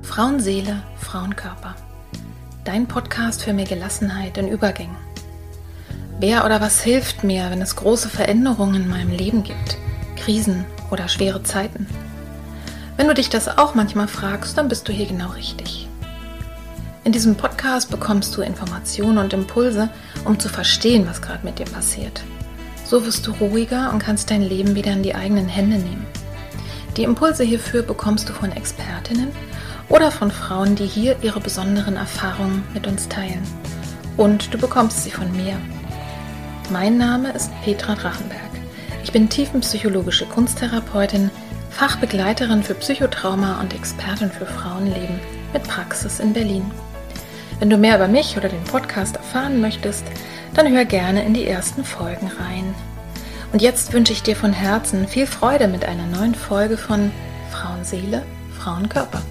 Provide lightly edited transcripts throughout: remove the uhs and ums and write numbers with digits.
Frauenseele, Frauenkörper. Dein Podcast für mehr Gelassenheit in Übergängen. Wer oder was hilft mir, wenn es große Veränderungen in meinem Leben gibt, Krisen oder schwere Zeiten? Wenn du dich das auch manchmal fragst, dann bist du hier genau richtig. In diesem Podcast bekommst du Informationen und Impulse, um zu verstehen, was gerade mit dir passiert. So wirst du ruhiger und kannst dein Leben wieder in die eigenen Hände nehmen. Die Impulse hierfür bekommst du von Expertinnen oder von Frauen, die hier ihre besonderen Erfahrungen mit uns teilen. Und du bekommst sie von mir. Mein Name ist Petra Drachenberg. Ich bin tiefenpsychologische Kunsttherapeutin, Fachbegleiterin für Psychotrauma und Expertin für Frauenleben mit Praxis in Berlin. Wenn du mehr über mich oder den Podcast erfahren möchtest, dann hör gerne in die ersten Folgen rein. Und jetzt wünsche ich dir von Herzen viel Freude mit einer neuen Folge von Frauenseele, Frauenkörper.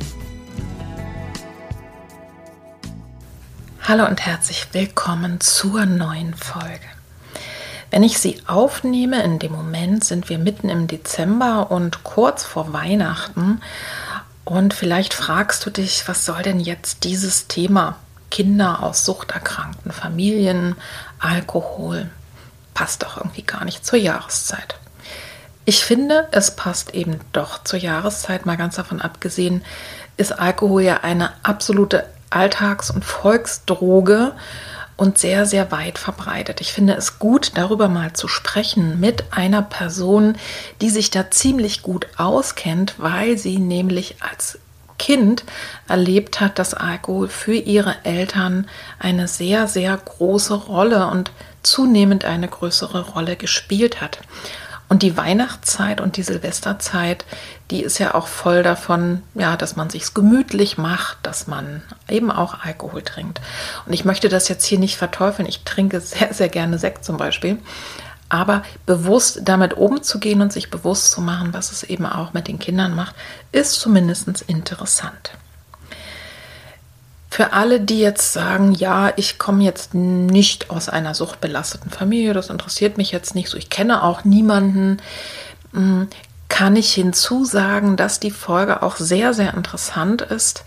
Hallo und herzlich willkommen zur neuen Folge. Wenn ich sie aufnehme, in dem Moment sind wir mitten im Dezember und kurz vor Weihnachten. Und vielleicht fragst du dich, was soll denn jetzt dieses Thema Kinder aus suchterkrankten Familien, Alkohol, passt doch irgendwie gar nicht zur Jahreszeit. Ich finde, es passt eben doch zur Jahreszeit, mal ganz davon abgesehen, ist Alkohol ja eine absolute Alltags- und Volksdroge und sehr, sehr weit verbreitet. Ich finde es gut, darüber mal zu sprechen mit einer Person, die sich da ziemlich gut auskennt, weil sie nämlich als Kind erlebt hat, dass Alkohol für ihre Eltern eine sehr, sehr große Rolle und zunehmend eine größere Rolle gespielt hat. Und die Weihnachtszeit und die Silvesterzeit, die ist ja auch voll davon, ja, dass man sich's gemütlich macht, dass man eben auch Alkohol trinkt. Und ich möchte das jetzt hier nicht verteufeln. Ich trinke sehr, sehr gerne Sekt zum Beispiel. Aber bewusst damit umzugehen und sich bewusst zu machen, was es eben auch mit den Kindern macht, ist zumindest interessant. Für alle, die jetzt sagen, ja, ich komme jetzt nicht aus einer suchtbelasteten Familie, das interessiert mich jetzt nicht so, ich kenne auch niemanden, kann ich hinzusagen, dass die Folge auch sehr, sehr interessant ist,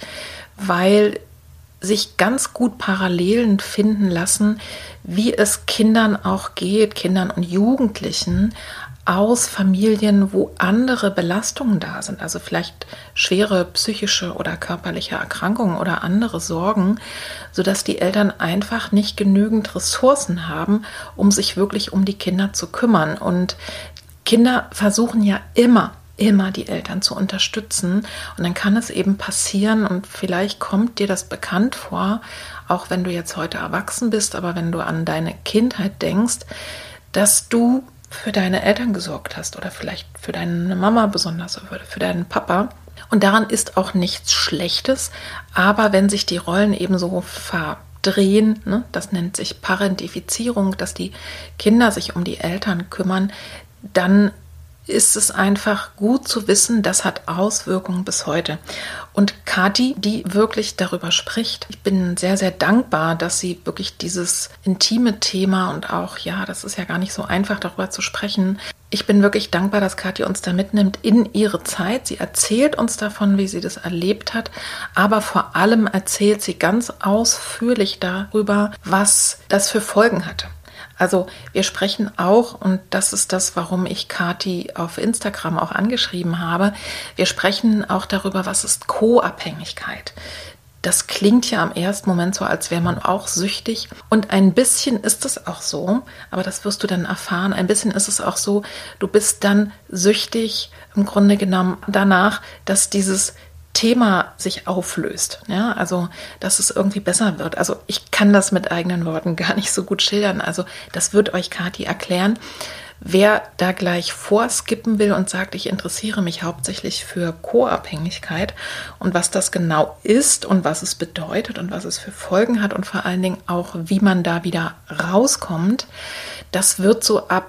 weil sich ganz gut Parallelen finden lassen, wie es Kindern auch geht, Kindern und Jugendlichen aus Familien, wo andere Belastungen da sind, also vielleicht schwere psychische oder körperliche Erkrankungen oder andere Sorgen, sodass die Eltern einfach nicht genügend Ressourcen haben, um sich wirklich um die Kinder zu kümmern. Und Kinder versuchen ja immer die Eltern zu unterstützen. Und dann kann es eben passieren, und vielleicht kommt dir das bekannt vor, auch wenn du jetzt heute erwachsen bist, aber wenn du an deine Kindheit denkst, dass du für deine Eltern gesorgt hast oder vielleicht für deine Mama besonders oder für deinen Papa. Und daran ist auch nichts Schlechtes, aber wenn sich die Rollen eben so verdrehen, ne, das nennt sich Parentifizierung, dass die Kinder sich um die Eltern kümmern, dann ist es einfach gut zu wissen, das hat Auswirkungen bis heute. Und Kathi, die wirklich darüber spricht, ich bin sehr, sehr dankbar, dass sie wirklich dieses intime Thema und auch, ja, das ist ja gar nicht so einfach, darüber zu sprechen. Ich bin wirklich dankbar, dass Kathi uns da mitnimmt in ihre Zeit. Sie erzählt uns davon, wie sie das erlebt hat, aber vor allem erzählt sie ganz ausführlich darüber, was das für Folgen hatte. Also wir sprechen auch, und das ist das, warum ich Kathi auf Instagram auch angeschrieben habe, wir sprechen auch darüber, was ist Co-Abhängigkeit. Das klingt ja im ersten Moment so, als wäre man auch süchtig. Und ein bisschen ist es auch so, aber das wirst du dann erfahren, ein bisschen ist es auch so, du bist dann süchtig im Grunde genommen danach, dass dieses Thema sich auflöst, ja, also dass es irgendwie besser wird. Also ich kann das mit eigenen Worten gar nicht so gut schildern, also das wird euch Kathi erklären. Wer da gleich vorskippen will und sagt, ich interessiere mich hauptsächlich für Co-Abhängigkeit und was das genau ist und was es bedeutet und was es für Folgen hat und vor allen Dingen auch, wie man da wieder rauskommt, das wird so ab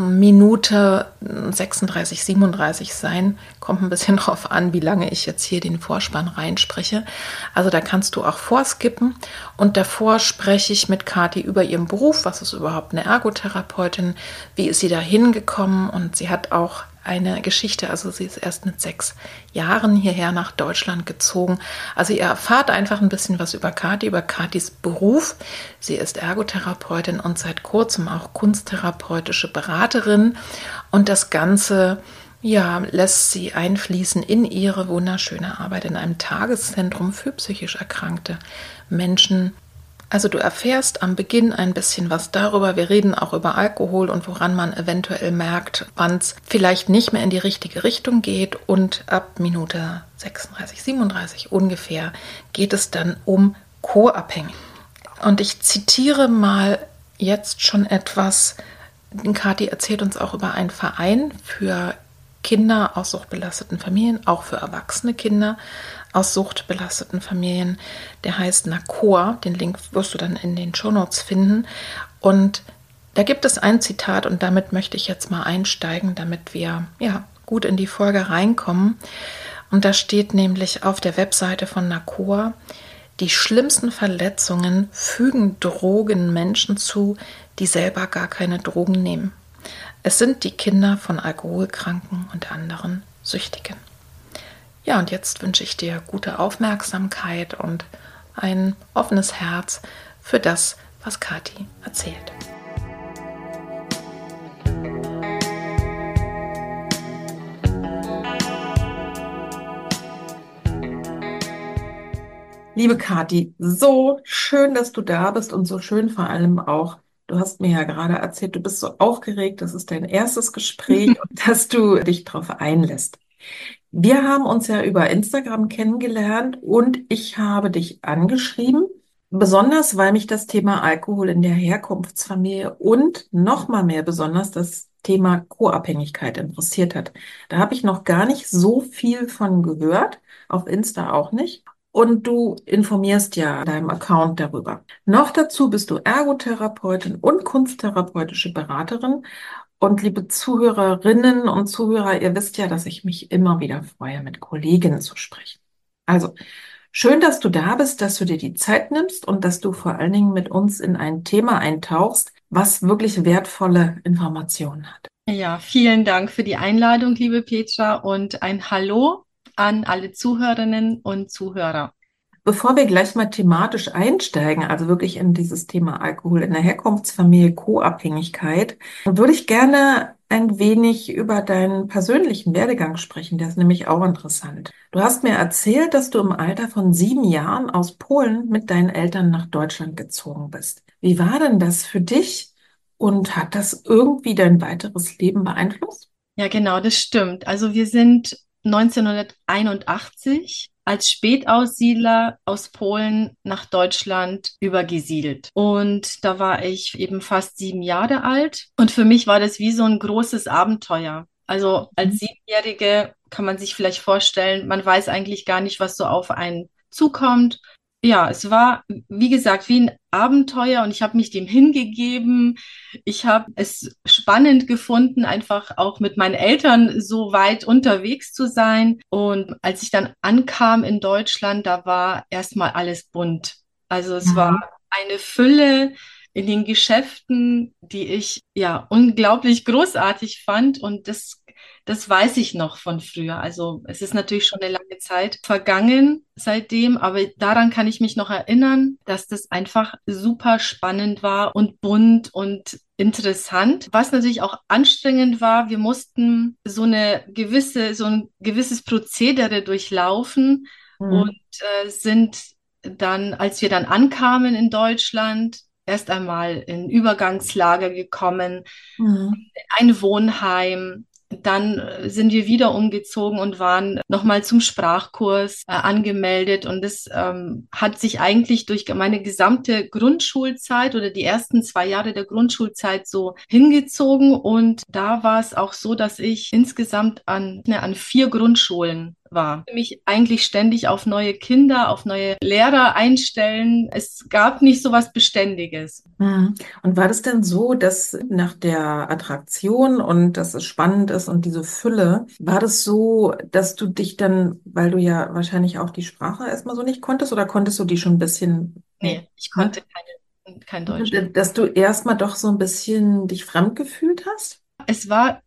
Minute 36, 37 sein. Kommt ein bisschen drauf an, wie lange ich jetzt hier den Vorspann reinspreche. Also da kannst du auch vorskippen. Und davor spreche ich mit Kathi über ihren Beruf. Was ist überhaupt eine Ergotherapeutin? Wie ist sie da hingekommen? Und sie hat auch eine Geschichte. Also sie ist erst mit 6 Jahren hierher nach Deutschland gezogen. Also ihr erfahrt einfach ein bisschen was über Kathi, über Kathis Beruf. Sie ist Ergotherapeutin und seit kurzem auch kunsttherapeutische Beraterin. Und das Ganze, ja, lässt sie einfließen in ihre wunderschöne Arbeit in einem Tageszentrum für psychisch erkrankte Menschen. Also du erfährst am Beginn ein bisschen was darüber. Wir reden auch über Alkohol und woran man eventuell merkt, wann es vielleicht nicht mehr in die richtige Richtung geht. Und ab Minute 36, 37 ungefähr geht es dann um Co-Abhängigkeit. Und ich zitiere mal jetzt schon etwas. Kathi erzählt uns auch über einen Verein für Kinder aus suchtbelasteten Familien, auch für erwachsene Kinder aus suchtbelasteten Familien. Der heißt NACOA. Den Link wirst du dann in den Shownotes finden. Und da gibt es ein Zitat und damit möchte ich jetzt mal einsteigen, damit wir gut in die Folge reinkommen. Und da steht nämlich auf der Webseite von NACOA: Die schlimmsten Verletzungen fügen Drogen Menschen zu, die selber gar keine Drogen nehmen. Es sind die Kinder von Alkoholkranken und anderen Süchtigen. Ja, und jetzt wünsche ich dir gute Aufmerksamkeit und ein offenes Herz für das, was Kathi erzählt. Liebe Kathi, so schön, dass du da bist und so schön vor allem auch, du hast mir ja gerade erzählt, du bist so aufgeregt, das ist dein erstes Gespräch und dass du dich darauf einlässt. Wir haben uns ja über Instagram kennengelernt und ich habe dich angeschrieben, besonders weil mich das Thema Alkohol in der Herkunftsfamilie und noch mal mehr besonders das Thema Co-Abhängigkeit interessiert hat. Da habe ich noch gar nicht so viel von gehört, auf Insta auch nicht. Und du informierst ja deinem Account darüber. Noch dazu bist du Ergotherapeutin und kunsttherapeutische Beraterin. Und liebe Zuhörerinnen und Zuhörer, ihr wisst ja, dass ich mich immer wieder freue, mit Kolleginnen zu sprechen. Also schön, dass du da bist, dass du dir die Zeit nimmst und dass du vor allen Dingen mit uns in ein Thema eintauchst, was wirklich wertvolle Informationen hat. Ja, vielen Dank für die Einladung, liebe Petra, und ein Hallo an alle Zuhörerinnen und Zuhörer. Bevor wir gleich mal thematisch einsteigen, also wirklich in dieses Thema Alkohol in der Herkunftsfamilie, Co-Abhängigkeit, würde ich gerne ein wenig über deinen persönlichen Werdegang sprechen. Der ist nämlich auch interessant. Du hast mir erzählt, dass du im Alter von 7 Jahren aus Polen mit deinen Eltern nach Deutschland gezogen bist. Wie war denn das für dich und hat das irgendwie dein weiteres Leben beeinflusst? Ja, genau, das stimmt. Also wir sind 1981 als Spätaussiedler aus Polen nach Deutschland übergesiedelt. Und da war ich eben fast 7 Jahre alt. Und für mich war das wie so ein großes Abenteuer. Also als Siebenjährige kann man sich vielleicht vorstellen, man weiß eigentlich gar nicht, was so auf einen zukommt. Ja, es war, wie gesagt, wie ein Abenteuer und ich habe mich dem hingegeben. Ich habe es spannend gefunden, einfach auch mit meinen Eltern so weit unterwegs zu sein. Und als ich dann ankam in Deutschland, da war erstmal alles bunt. Also es war Mhm. eine Fülle in den Geschäften, die ich ja unglaublich großartig fand. Und das weiß ich noch von früher. Also es ist natürlich schon eine lange Zeit vergangen seitdem, aber daran kann ich mich noch erinnern, dass das einfach super spannend war und bunt und interessant. Was natürlich auch anstrengend war, wir mussten so ein gewisses Prozedere durchlaufen und Mhm. sind dann, als wir dann ankamen in Deutschland, erst einmal in Übergangslager gekommen, Mhm. ein Wohnheim. Dann sind wir wieder umgezogen und waren nochmal zum Sprachkurs angemeldet. Und das hat sich eigentlich durch meine gesamte Grundschulzeit oder die ersten 2 Jahre der Grundschulzeit so hingezogen. Und da war es auch so, dass ich insgesamt an 4 Grundschulen war. Mich eigentlich ständig auf neue Kinder, auf neue Lehrer einstellen. Es gab nicht so was Beständiges. Mhm. Und war das denn so, dass nach der Attraktion und dass es spannend ist und diese Fülle, war das so, dass du dich dann, weil du ja wahrscheinlich auch die Sprache erstmal so nicht konntest, oder konntest du die schon ein bisschen, nee, Nee, ich ne? konnte kein Deutsch. Dass du erstmal doch so ein bisschen dich fremd gefühlt hast? Es war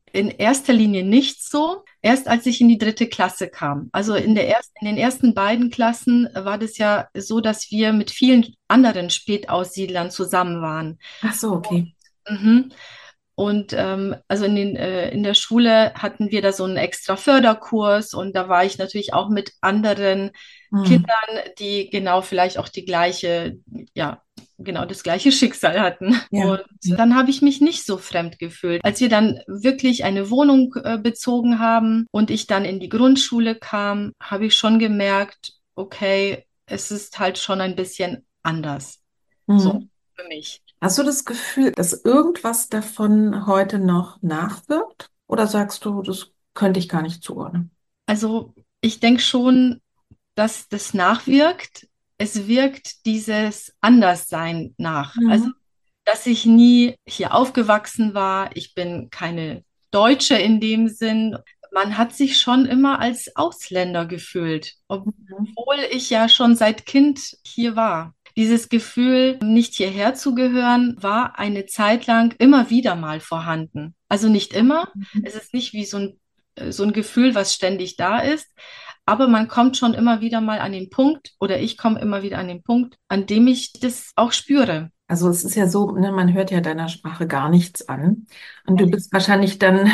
In erster Linie nicht so. Erst als ich in die 3. Klasse kam. Also in den ersten beiden Klassen war das ja so, dass wir mit vielen anderen Spätaussiedlern zusammen waren. Ach so, okay. Mhm. Und also in der Schule hatten wir da so einen extra Förderkurs und da war ich natürlich auch mit anderen Hm. Kindern, die genau vielleicht auch die gleiche, ja, genau das gleiche Schicksal hatten. Ja. Und dann habe ich mich nicht so fremd gefühlt. Als wir dann wirklich eine Wohnung bezogen haben und ich dann in die Grundschule kam, habe ich schon gemerkt, okay, es ist halt schon ein bisschen anders. So Hm. für mich. Hast du das Gefühl, dass irgendwas davon heute noch nachwirkt? Oder sagst du, das könnte ich gar nicht zuordnen? Also ich denke schon, dass das nachwirkt. Es wirkt dieses Anderssein nach. Also, Mhm. dass ich nie hier aufgewachsen war. Ich bin keine Deutsche in dem Sinn. Man hat sich schon immer als Ausländer gefühlt, Mhm. obwohl ich ja schon seit Kind hier war. Dieses Gefühl, nicht hierher zu gehören, war eine Zeit lang immer wieder mal vorhanden. Also nicht immer. Mhm. Es ist nicht wie so ein Gefühl, was ständig da ist. Aber man kommt schon immer wieder mal an den Punkt, oder ich komme immer wieder an den Punkt, an dem ich das auch spüre. Also es ist ja so, ne, man hört ja deiner Sprache gar nichts an. Und du bist wahrscheinlich dann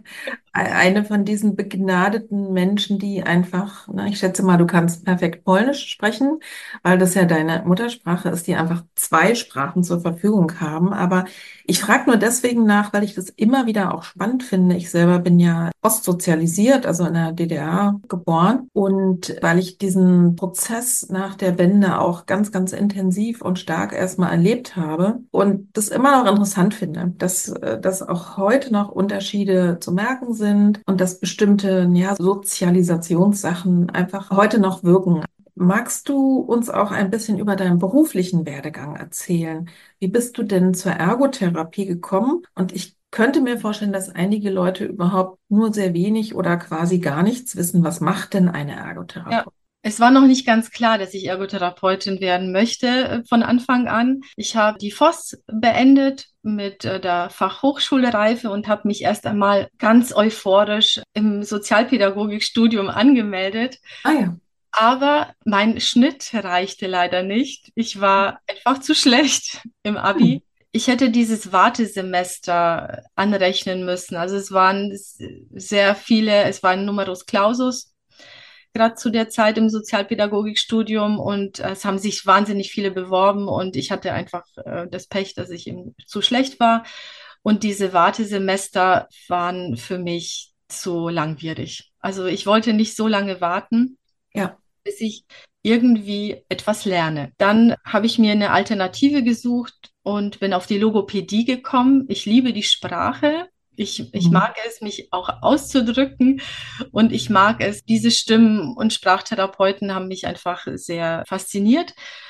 eine von diesen begnadeten Menschen, die einfach, ne, ich schätze mal, du kannst perfekt Polnisch sprechen, weil das ja deine Muttersprache ist, die einfach zwei Sprachen zur Verfügung haben. Aber ich frage nur deswegen nach, weil ich das immer wieder auch spannend finde. Ich selber bin ja postsozialisiert, also in der DDR geboren. Und weil ich diesen Prozess nach der Wende auch ganz, ganz intensiv und stark erstmal erlebt habe und das immer noch interessant finde, dass auch heute noch Unterschiede zu merken sind und dass bestimmte, ja, Sozialisationssachen einfach heute noch wirken. Magst du uns auch ein bisschen über deinen beruflichen Werdegang erzählen? Wie bist du denn zur Ergotherapie gekommen? Und ich könnte mir vorstellen, dass einige Leute überhaupt nur sehr wenig oder quasi gar nichts wissen. Was macht denn eine Ja, Ergotherapie? es war noch nicht ganz klar, dass ich Ergotherapeutin werden möchte von Anfang an. Ich habe die FOS beendet mit der Fachhochschulreife und habe mich erst einmal ganz euphorisch im Sozialpädagogikstudium angemeldet. Ah ja. Aber mein Schnitt reichte leider nicht. Ich war einfach zu schlecht im Hm. Abi. Ich hätte dieses Wartesemester anrechnen müssen. Also es waren sehr viele, es war ein Numerus Clausus, gerade zu der Zeit im Sozialpädagogikstudium und es haben sich wahnsinnig viele beworben und ich hatte einfach das Pech, dass ich eben zu schlecht war. Und diese Wartesemester waren für mich zu langwierig. Also ich wollte nicht so lange warten, Ja. bis ich irgendwie etwas lerne. Dann habe ich mir eine Alternative gesucht und bin auf die Logopädie gekommen. Ich liebe die Sprache. Ich Mhm. mag es, mich auch auszudrücken und ich mag es. Diese Stimmen- und Sprachtherapeuten haben mich einfach sehr fasziniert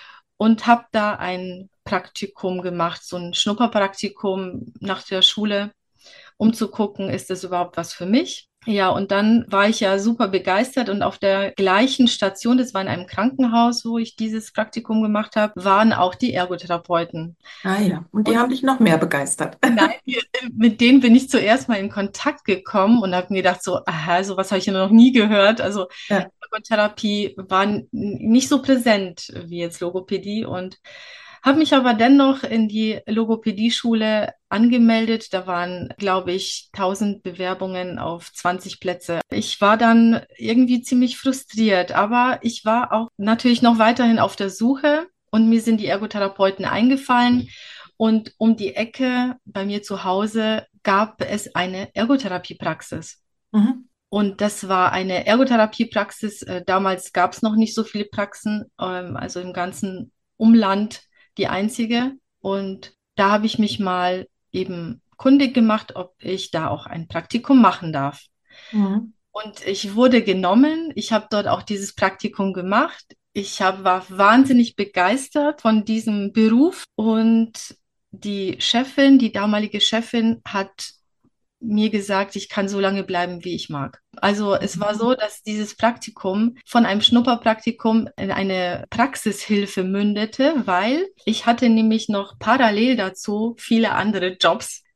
und habe da ein Praktikum gemacht, so ein Schnupperpraktikum nach der Schule, um zu gucken, ist das überhaupt was für mich? Ja, und dann war ich ja super begeistert und auf der gleichen Station, das war in einem Krankenhaus, wo ich dieses Praktikum gemacht habe, waren auch die Ergotherapeuten. Ah ja. Und die Und haben dich noch mehr begeistert. nein, mit denen bin ich zuerst mal in Kontakt gekommen und habe mir gedacht, so, aha, sowas habe ich ja noch nie gehört. Also Ja. Ergotherapie war nicht so präsent wie jetzt Logopädie und habe mich aber dennoch in die Logopädie-Schule angemeldet. Da waren, glaube ich, 1.000 Bewerbungen auf 20 Plätze. Ich war dann irgendwie ziemlich frustriert, aber ich war auch natürlich noch weiterhin auf der Suche und mir sind die Ergotherapeuten eingefallen. Und um die Ecke bei mir zu Hause gab es eine Ergotherapiepraxis. Mhm. Und das war eine Ergotherapiepraxis. Damals gab es noch nicht so viele Praxen, also im ganzen Umland die einzige. Und da habe ich mich mal eben kundig gemacht, ob ich da auch ein Praktikum machen darf. Mhm. Und ich wurde genommen. Ich habe dort auch dieses Praktikum gemacht. War wahnsinnig begeistert von diesem Beruf. Und die Chefin, die damalige Chefin, hat mir gesagt, ich kann so lange bleiben, wie ich mag. Also es war so, dass dieses Praktikum von einem Schnupperpraktikum in eine Praxishilfe mündete, weil ich hatte nämlich noch parallel dazu viele andere Jobs.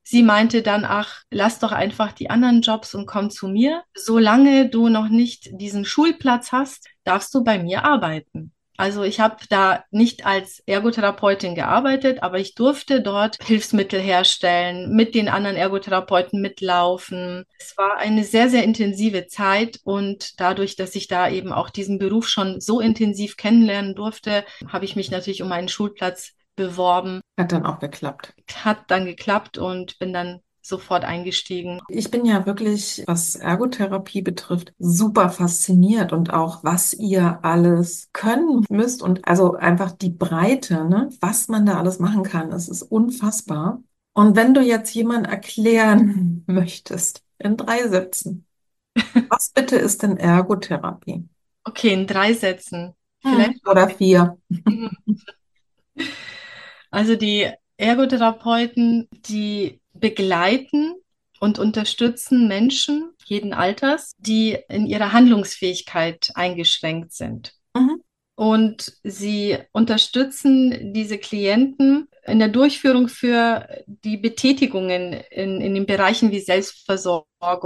sie meinte dann, ach, lass doch einfach die anderen Jobs und komm zu mir. Solange du noch nicht diesen Schulplatz hast, darfst du bei mir arbeiten. Also ich habe da nicht als Ergotherapeutin gearbeitet, aber ich durfte dort Hilfsmittel herstellen, mit den anderen Ergotherapeuten mitlaufen. Es war eine sehr, sehr intensive Zeit und dadurch, dass ich da eben auch diesen Beruf schon so intensiv kennenlernen durfte, habe ich mich natürlich um einen Schulplatz beworben. Hat dann auch geklappt. Hat dann geklappt und bin dann sofort eingestiegen. Ich bin ja wirklich, was Ergotherapie betrifft, super fasziniert und auch, was ihr alles können müsst und also einfach die Breite, ne, was man da alles machen kann, es ist unfassbar. Und wenn du jetzt jemand erklären möchtest, in 3 Sätzen, was bitte ist denn Ergotherapie? Okay, in 3 Sätzen. Vielleicht. Oder 4. Also die Ergotherapeuten, die begleiten und unterstützen Menschen jeden Alters, die in ihrer Handlungsfähigkeit eingeschränkt sind. Mhm. Und sie unterstützen diese Klienten in der Durchführung für die Betätigungen in den Bereichen wie Selbstversorgung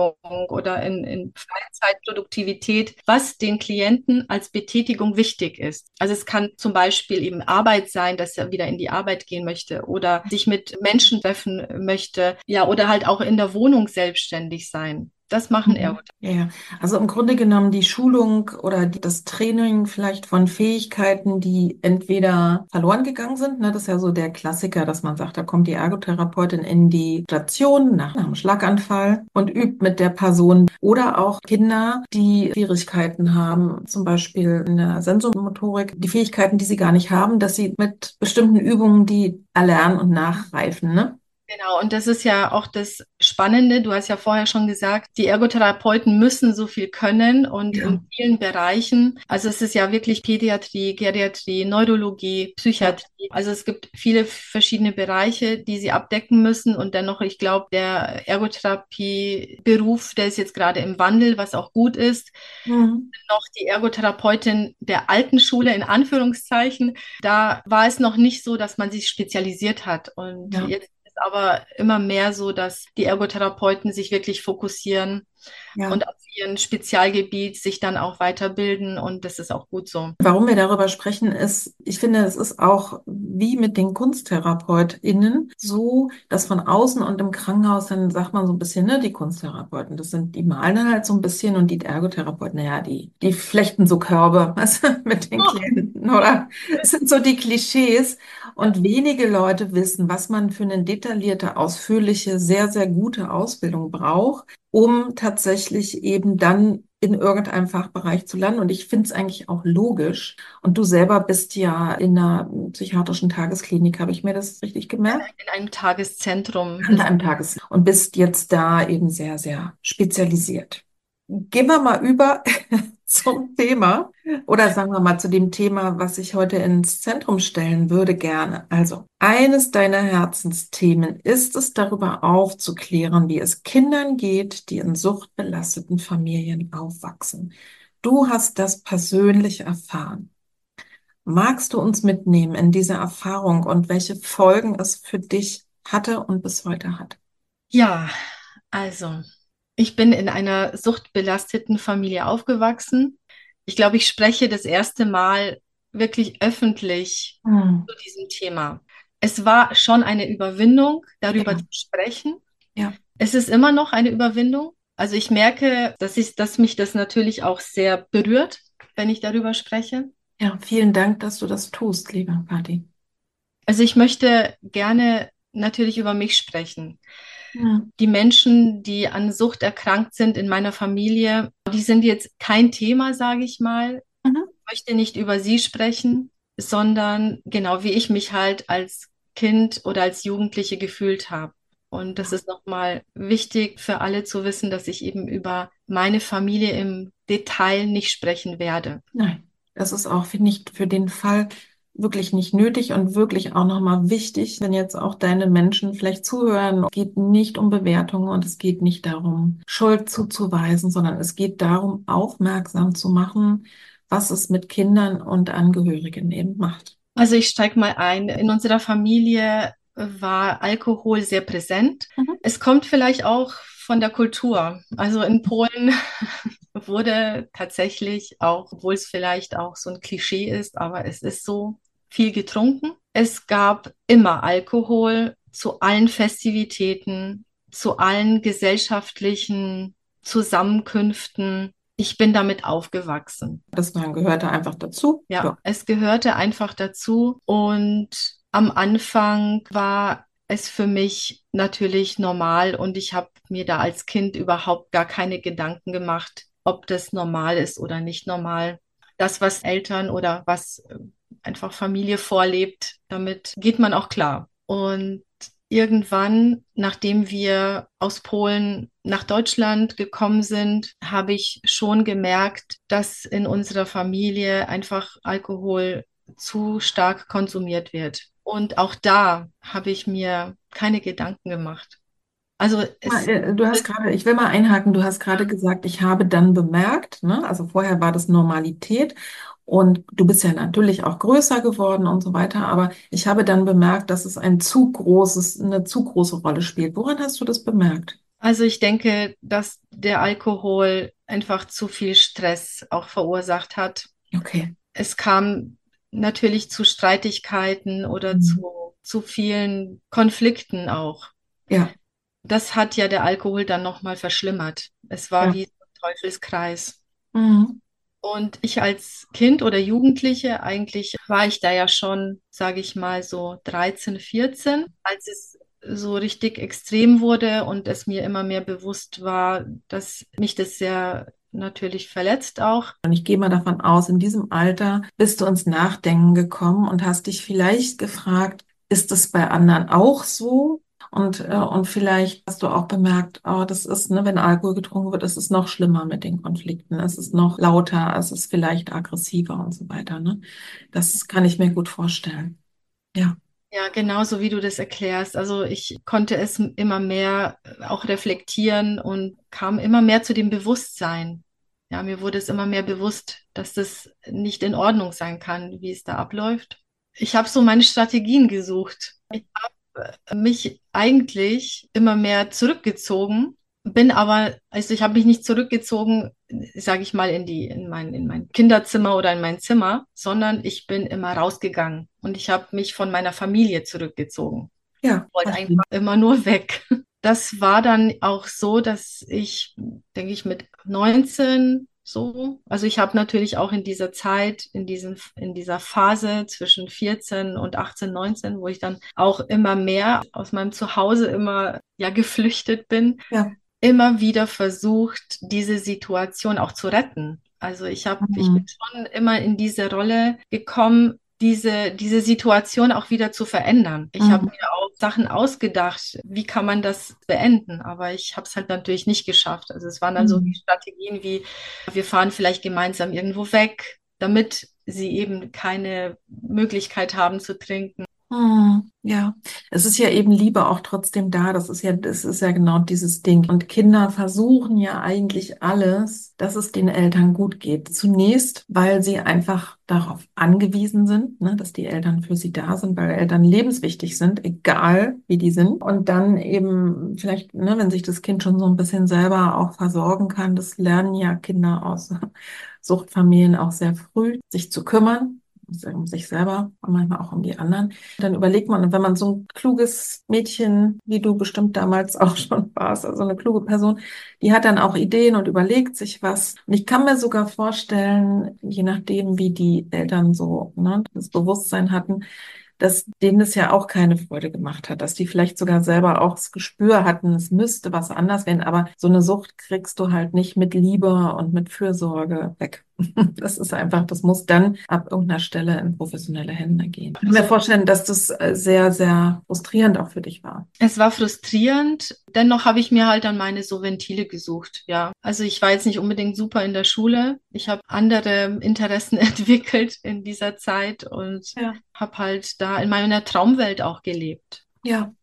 oder in Freizeitproduktivität, was den Klienten als Betätigung wichtig ist. Also es kann zum Beispiel eben Arbeit sein, dass er wieder in die Arbeit gehen möchte oder sich mit Menschen treffen möchte, ja, oder halt auch in der Wohnung selbstständig sein. Das machen Mhm. Ergotherapeuten. Ja, ja. Also im Grunde genommen die Schulung oder das Training vielleicht von Fähigkeiten, die entweder verloren gegangen sind, ne, das ist ja so der Klassiker, dass man sagt, da kommt die Ergotherapeutin in die Station nach einem Schlaganfall und übt mit der Person. Oder auch Kinder, die Schwierigkeiten haben, zum Beispiel in der Sensomotorik, die Fähigkeiten, die sie gar nicht haben, dass sie mit bestimmten Übungen die erlernen und nachreifen, ne? Genau, und das ist ja auch das Spannende. Du hast ja vorher schon gesagt, die Ergotherapeuten müssen so viel können und in Ja, vielen Bereichen. Also es ist ja wirklich Pädiatrie, Geriatrie, Neurologie, ja. Psychiatrie. Also es gibt viele verschiedene Bereiche, die sie abdecken müssen. Und dennoch, ich glaube, der Ergotherapie-Beruf, der ist jetzt gerade im Wandel, was auch gut ist. Mhm. Noch die Ergotherapeutin der alten Schule in Anführungszeichen, da war es noch nicht so, dass man sich spezialisiert hat. Und Ja, jetzt ist aber immer mehr so, dass die Ergotherapeuten sich wirklich fokussieren ja. und auf ihren Spezialgebiet sich dann auch weiterbilden. Und das ist auch gut so. Warum wir darüber sprechen, ist, ich finde, es ist auch wie mit den KunsttherapeutInnen so, dass von außen und im Krankenhaus dann sagt man so ein bisschen, ne, die Kunsttherapeuten, das sind, die malen dann halt so ein bisschen und die Ergotherapeuten, naja, die flechten so Körbe, weißt du, mit den Oh, Klienten, oder? Es sind so die Klischees ja. und wenige Leute wissen, was man für eine detaillierte, ausführliche, sehr, sehr gute Ausbildung braucht, um tatsächlich eben dann in irgendeinem Fachbereich zu landen. Und ich finde es eigentlich auch logisch. Und du selber bist ja in einer psychiatrischen Tagesklinik, habe ich mir das richtig gemerkt? In einem Tageszentrum. An Das, einem Tages. Und bist jetzt da eben sehr, sehr spezialisiert. Gehen wir mal über zum Thema oder sagen wir mal zu dem Thema, was ich heute ins Zentrum stellen würde, gerne. Also, eines deiner Herzensthemen ist es, darüber aufzuklären, wie es Kindern geht, die in suchtbelasteten Familien aufwachsen. Du hast das persönlich erfahren. Magst du uns mitnehmen in diese Erfahrung und welche Folgen es für dich hatte und bis heute hat? ja, also, ich bin in einer suchtbelasteten Familie aufgewachsen. Ich glaube, ich spreche das erste Mal wirklich öffentlich Hm. zu diesem Thema. Es war schon eine Überwindung, darüber Ja, zu sprechen. ja. Es ist immer noch eine Überwindung. Also ich merke, dass mich das natürlich auch sehr berührt, wenn ich darüber spreche. Ja, vielen Dank, dass du das tust, liebe Patti. Also ich möchte gerne natürlich über mich sprechen. Ja. Die Menschen, die an Sucht erkrankt sind in meiner Familie, die sind jetzt kein Thema, sage ich mal. Mhm. Ich möchte nicht über sie sprechen, sondern genau wie ich mich halt als Kind oder als Jugendliche gefühlt habe. Und das ist nochmal wichtig für alle zu wissen, dass ich eben über meine Familie im Detail nicht sprechen werde. Nein, das ist auch, finde ich, für den Fall wirklich nicht nötig und wirklich auch nochmal wichtig, wenn jetzt auch deine Menschen vielleicht zuhören. Es geht nicht um Bewertungen und es geht nicht darum, Schuld zuzuweisen, sondern es geht darum, aufmerksam zu machen, was es mit Kindern und Angehörigen eben macht. Also ich steige mal ein. In unserer Familie war Alkohol sehr präsent. Mhm. Es kommt vielleicht auch von der Kultur. Also in Polen wurde tatsächlich auch, obwohl es vielleicht auch so ein Klischee ist, aber es ist so, viel getrunken. Es gab immer Alkohol zu allen Festivitäten, zu allen gesellschaftlichen Zusammenkünften. Ich bin damit aufgewachsen. Das dann gehörte einfach dazu. Ja, Ja. es gehörte einfach dazu und am Anfang war es für mich natürlich normal und ich habe mir da als Kind überhaupt gar keine Gedanken gemacht, ob das normal ist oder nicht normal. Das, was Eltern oder was einfach Familie vorlebt, damit geht man auch klar. Und irgendwann, nachdem wir aus Polen nach Deutschland gekommen sind, habe ich schon gemerkt, dass in unserer Familie einfach Alkohol zu stark konsumiert wird. Und auch da habe ich mir keine Gedanken gemacht. Also es, Du hast gerade, ich will mal einhaken, du hast gerade gesagt, ich habe dann bemerkt, ne? Also vorher war das Normalität und du bist ja natürlich auch größer geworden und so weiter, aber ich habe dann bemerkt, dass es eine zu große Rolle spielt. Woran hast du das bemerkt? also ich denke, dass der Alkohol einfach zu viel Stress auch verursacht hat. Okay. Es kam natürlich zu Streitigkeiten oder Mhm. zu vielen Konflikten auch. Ja, Das hat ja der Alkohol dann nochmal verschlimmert. Es war ja. wie so ein Teufelskreis. Mhm. Und ich als Kind oder Jugendliche, eigentlich war ich da ja schon, sage ich mal, so 13, 14, als es so richtig extrem wurde und es mir immer mehr bewusst war, dass mich das sehr natürlich verletzt auch. Und ich gehe mal davon aus, in diesem Alter bist du ins Nachdenken gekommen und hast dich vielleicht gefragt, ist es bei anderen auch so? Und vielleicht hast du auch bemerkt, oh, das ist, ne, wenn Alkohol getrunken wird, ist es noch schlimmer mit den Konflikten. Es ist noch lauter, es ist vielleicht aggressiver und so weiter, ne? Das kann ich mir gut vorstellen. Ja. Ja, genauso wie du das erklärst. Also ich konnte es immer mehr auch reflektieren und kam immer mehr zu dem Bewusstsein. Ja, mir wurde es immer mehr bewusst, dass das nicht in Ordnung sein kann, wie es da abläuft. Ich habe so meine Strategien gesucht. Ich habe mich eigentlich immer mehr zurückgezogen, bin aber, also ich habe mich nicht zurückgezogen, sage ich mal, in mein Kinderzimmer oder in mein Zimmer, sondern ich bin immer rausgegangen und ich habe mich von meiner Familie zurückgezogen. Ja, Wollte verstehe. einfach immer nur weg. Das war dann auch so, dass ich, denke ich, mit 19 so, also ich habe natürlich auch in dieser Zeit, in dieser Phase zwischen 14 und 18, 19, wo ich dann auch immer mehr aus meinem Zuhause immer ja geflüchtet bin, Ja. immer wieder versucht, diese Situation auch zu retten. Also ich bin Mhm. schon immer in diese Rolle gekommen, diese Situation auch wieder zu verändern. Ich habe Mhm. mir auch Sachen ausgedacht, wie kann man das beenden, aber ich habe es halt natürlich nicht geschafft. Also es waren dann so die Mhm. Strategien wie, wir fahren vielleicht gemeinsam irgendwo weg, damit sie eben keine Möglichkeit haben zu trinken. Ja, es ist ja eben Liebe auch trotzdem da. Das ist ja genau dieses Ding. Und Kinder versuchen ja eigentlich alles, dass es den Eltern gut geht. Zunächst, weil sie einfach darauf angewiesen sind, ne, dass die Eltern für sie da sind, weil Eltern lebenswichtig sind, egal wie die sind. Und dann eben vielleicht, ne, wenn sich das Kind schon so ein bisschen selber auch versorgen kann, das lernen ja Kinder aus Suchtfamilien auch sehr früh, sich zu kümmern. Um sich selber und manchmal auch um die anderen. Dann überlegt man, und wenn man so ein kluges Mädchen, wie du bestimmt damals auch schon warst, also eine kluge Person, die hat dann auch Ideen und überlegt sich was. Und ich kann mir sogar vorstellen, je nachdem, wie die Eltern so, ne, das Bewusstsein hatten, dass denen es ja auch keine Freude gemacht hat, dass die vielleicht sogar selber auch das Gespür hatten, es müsste was anders werden, aber so eine Sucht kriegst du halt nicht mit Liebe und mit Fürsorge weg. Das ist einfach, das muss dann ab irgendeiner Stelle in professionelle Hände gehen. Ich kann mir Also vorstellen, dass das sehr, sehr frustrierend auch für dich war. es war frustrierend, dennoch habe ich mir halt dann meine so Ventile gesucht, ja. Also ich war jetzt nicht unbedingt super in der Schule. Ich habe andere Interessen entwickelt in dieser Zeit und Ja, habe halt da in meiner Traumwelt auch gelebt. ja, ja.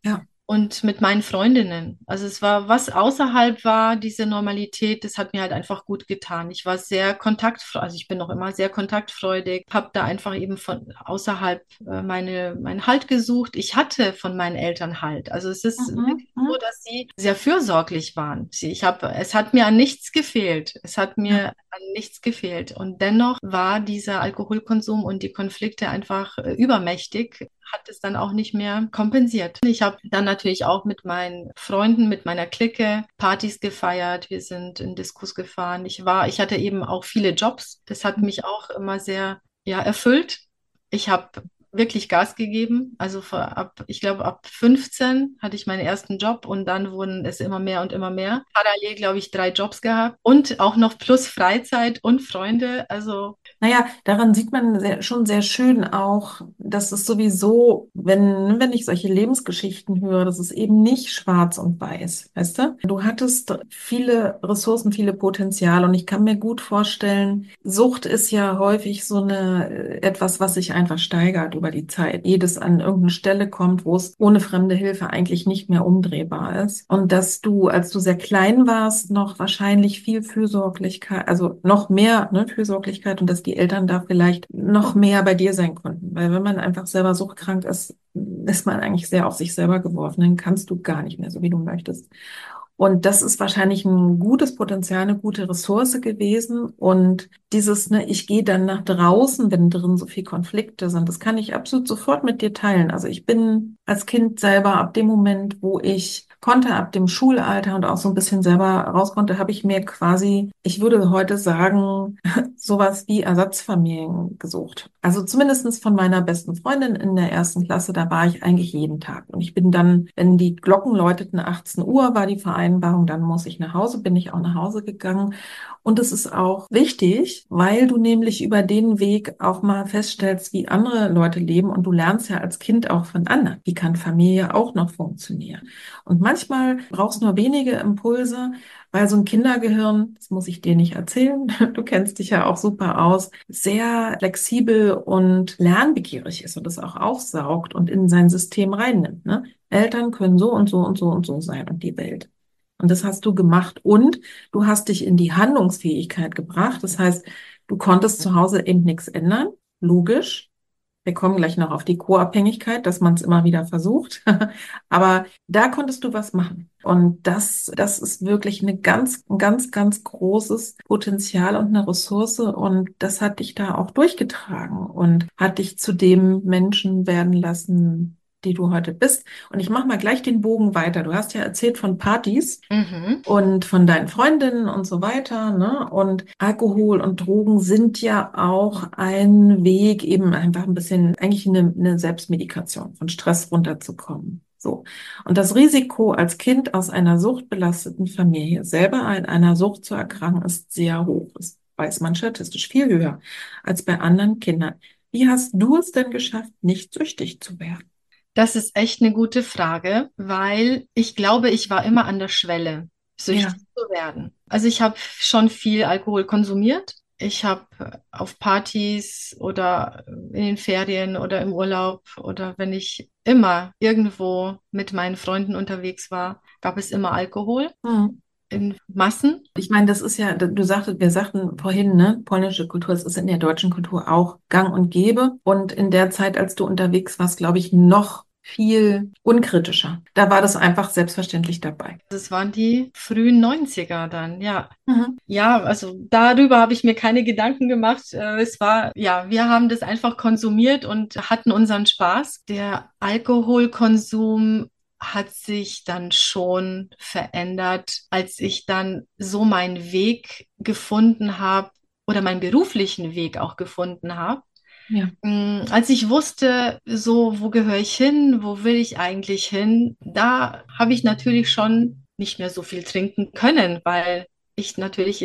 und mit meinen Freundinnen. Also es war, was außerhalb war, diese Normalität, das hat mir halt einfach gut getan. Ich war sehr kontaktfreudig, also ich bin noch immer sehr kontaktfreudig, habe da einfach eben von außerhalb meinen Halt gesucht. Ich hatte von meinen Eltern Halt. Also es ist Mhm. wirklich so, Mhm. dass sie sehr fürsorglich waren. Es hat mir an nichts gefehlt. Es hat Ja. mir an nichts gefehlt. Und dennoch war dieser Alkoholkonsum und die Konflikte einfach übermächtig, hat es dann auch nicht mehr kompensiert. Ich habe dann natürlich auch mit meinen Freunden, mit meiner Clique Partys gefeiert. Wir sind in Discos gefahren. Ich hatte eben auch viele Jobs. Das hat mich auch immer sehr, ja, erfüllt. Ich habe wirklich Gas gegeben. Also ich glaube, ab 15 hatte ich meinen ersten Job und dann wurden es immer mehr und immer mehr. Parallel, glaube ich, 3 Jobs gehabt und auch noch plus Freizeit und Freunde. Also Naja, daran sieht man schon sehr schön auch, dass es sowieso, wenn ich solche Lebensgeschichten höre, das ist eben nicht schwarz und weiß, weißt du? Du hattest viele Ressourcen, viele Potenziale und ich kann mir gut vorstellen, Sucht ist ja häufig so etwas, was sich einfach steigert über die Zeit. Jedes an irgendeine Stelle kommt, wo es ohne fremde Hilfe eigentlich nicht mehr umdrehbar ist. Und dass du, als du sehr klein warst, noch wahrscheinlich viel Fürsorglichkeit, also noch mehr, ne, Fürsorglichkeit und dass die Eltern da vielleicht noch mehr bei dir sein konnten. Weil wenn man einfach selber suchtkrank ist, ist man eigentlich sehr auf sich selber geworfen. Dann kannst du gar nicht mehr, so wie du möchtest. Und das ist wahrscheinlich ein gutes Potenzial, eine gute Ressource gewesen. Und dieses, ne, ich gehe dann nach draußen, wenn drin so viel Konflikte sind, das kann ich absolut sofort mit dir teilen. Also ich bin als Kind selber ab dem Moment, wo ich konnte, ab dem Schulalter und auch so ein bisschen selber raus konnte, habe ich mir quasi, ich würde heute sagen, sowas wie Ersatzfamilien gesucht. Also zumindestens von meiner besten Freundin in der ersten Klasse, da war ich eigentlich jeden Tag. Und ich bin dann, wenn die Glocken läuteten, 18 Uhr war die Vereinbarung, dann muss ich nach Hause, bin ich auch nach Hause gegangen. Und es ist auch wichtig, weil du nämlich über den Weg auch mal feststellst, wie andere Leute leben und du lernst ja als Kind auch von anderen. Wie kann Familie auch noch funktionieren? Und manchmal brauchst du nur wenige Impulse, weil so ein Kindergehirn, das muss ich dir nicht erzählen, du kennst dich ja auch super aus, sehr flexibel und lernbegierig ist und das auch aufsaugt und in sein System reinnimmt, ne? Eltern können so und so und so und so sein und die Welt. Und das hast du gemacht und du hast dich in die Handlungsfähigkeit gebracht. Das heißt, du konntest zu Hause eben nichts ändern. Logisch. Wir kommen gleich noch auf die Co-Abhängigkeit, dass man es immer wieder versucht. Aber da konntest du was machen. Und das ist wirklich ein ganz, ganz großes Potenzial und eine Ressource. Und das hat dich da auch durchgetragen und hat dich zu dem Menschen werden lassen, die du heute bist. Und ich mache mal gleich den Bogen weiter. Du hast ja erzählt von Partys mhm. und von deinen Freundinnen und so weiter, ne? Und Alkohol und Drogen sind ja auch ein Weg, eben einfach ein bisschen, eigentlich eine Selbstmedikation, von Stress runterzukommen. So. Und das Risiko, als Kind aus einer suchtbelasteten Familie selber an einer Sucht zu erkranken, ist sehr hoch. Das weiß man statistisch viel höher als bei anderen Kindern. Wie hast du es denn geschafft, nicht süchtig zu werden? Das ist echt eine gute Frage, weil ich glaube, ich war immer an der Schwelle, Ja. süchtig zu werden. Also ich habe schon viel Alkohol konsumiert. Ich habe auf Partys oder in den Ferien oder im Urlaub oder wenn ich immer irgendwo mit meinen Freunden unterwegs war, gab es immer Alkohol Hm. in Massen. Ich meine, das ist ja, wir sagten vorhin, ne, polnische Kultur, das ist in der deutschen Kultur auch gang und gäbe. Und in der Zeit, als du unterwegs warst, glaube ich, noch viel unkritischer. Da war das einfach selbstverständlich dabei. Das waren die frühen Neunziger dann, ja. Mhm. Ja, also darüber habe ich mir keine Gedanken gemacht. Es war, ja, wir haben das einfach konsumiert und hatten unseren Spaß. Der Alkoholkonsum hat sich dann schon verändert, als ich dann so meinen Weg gefunden habe oder meinen beruflichen Weg auch gefunden habe. Ja. Als ich wusste, so, wo gehöre ich hin, wo will ich eigentlich hin, da habe ich natürlich schon nicht mehr so viel trinken können, weil ich natürlich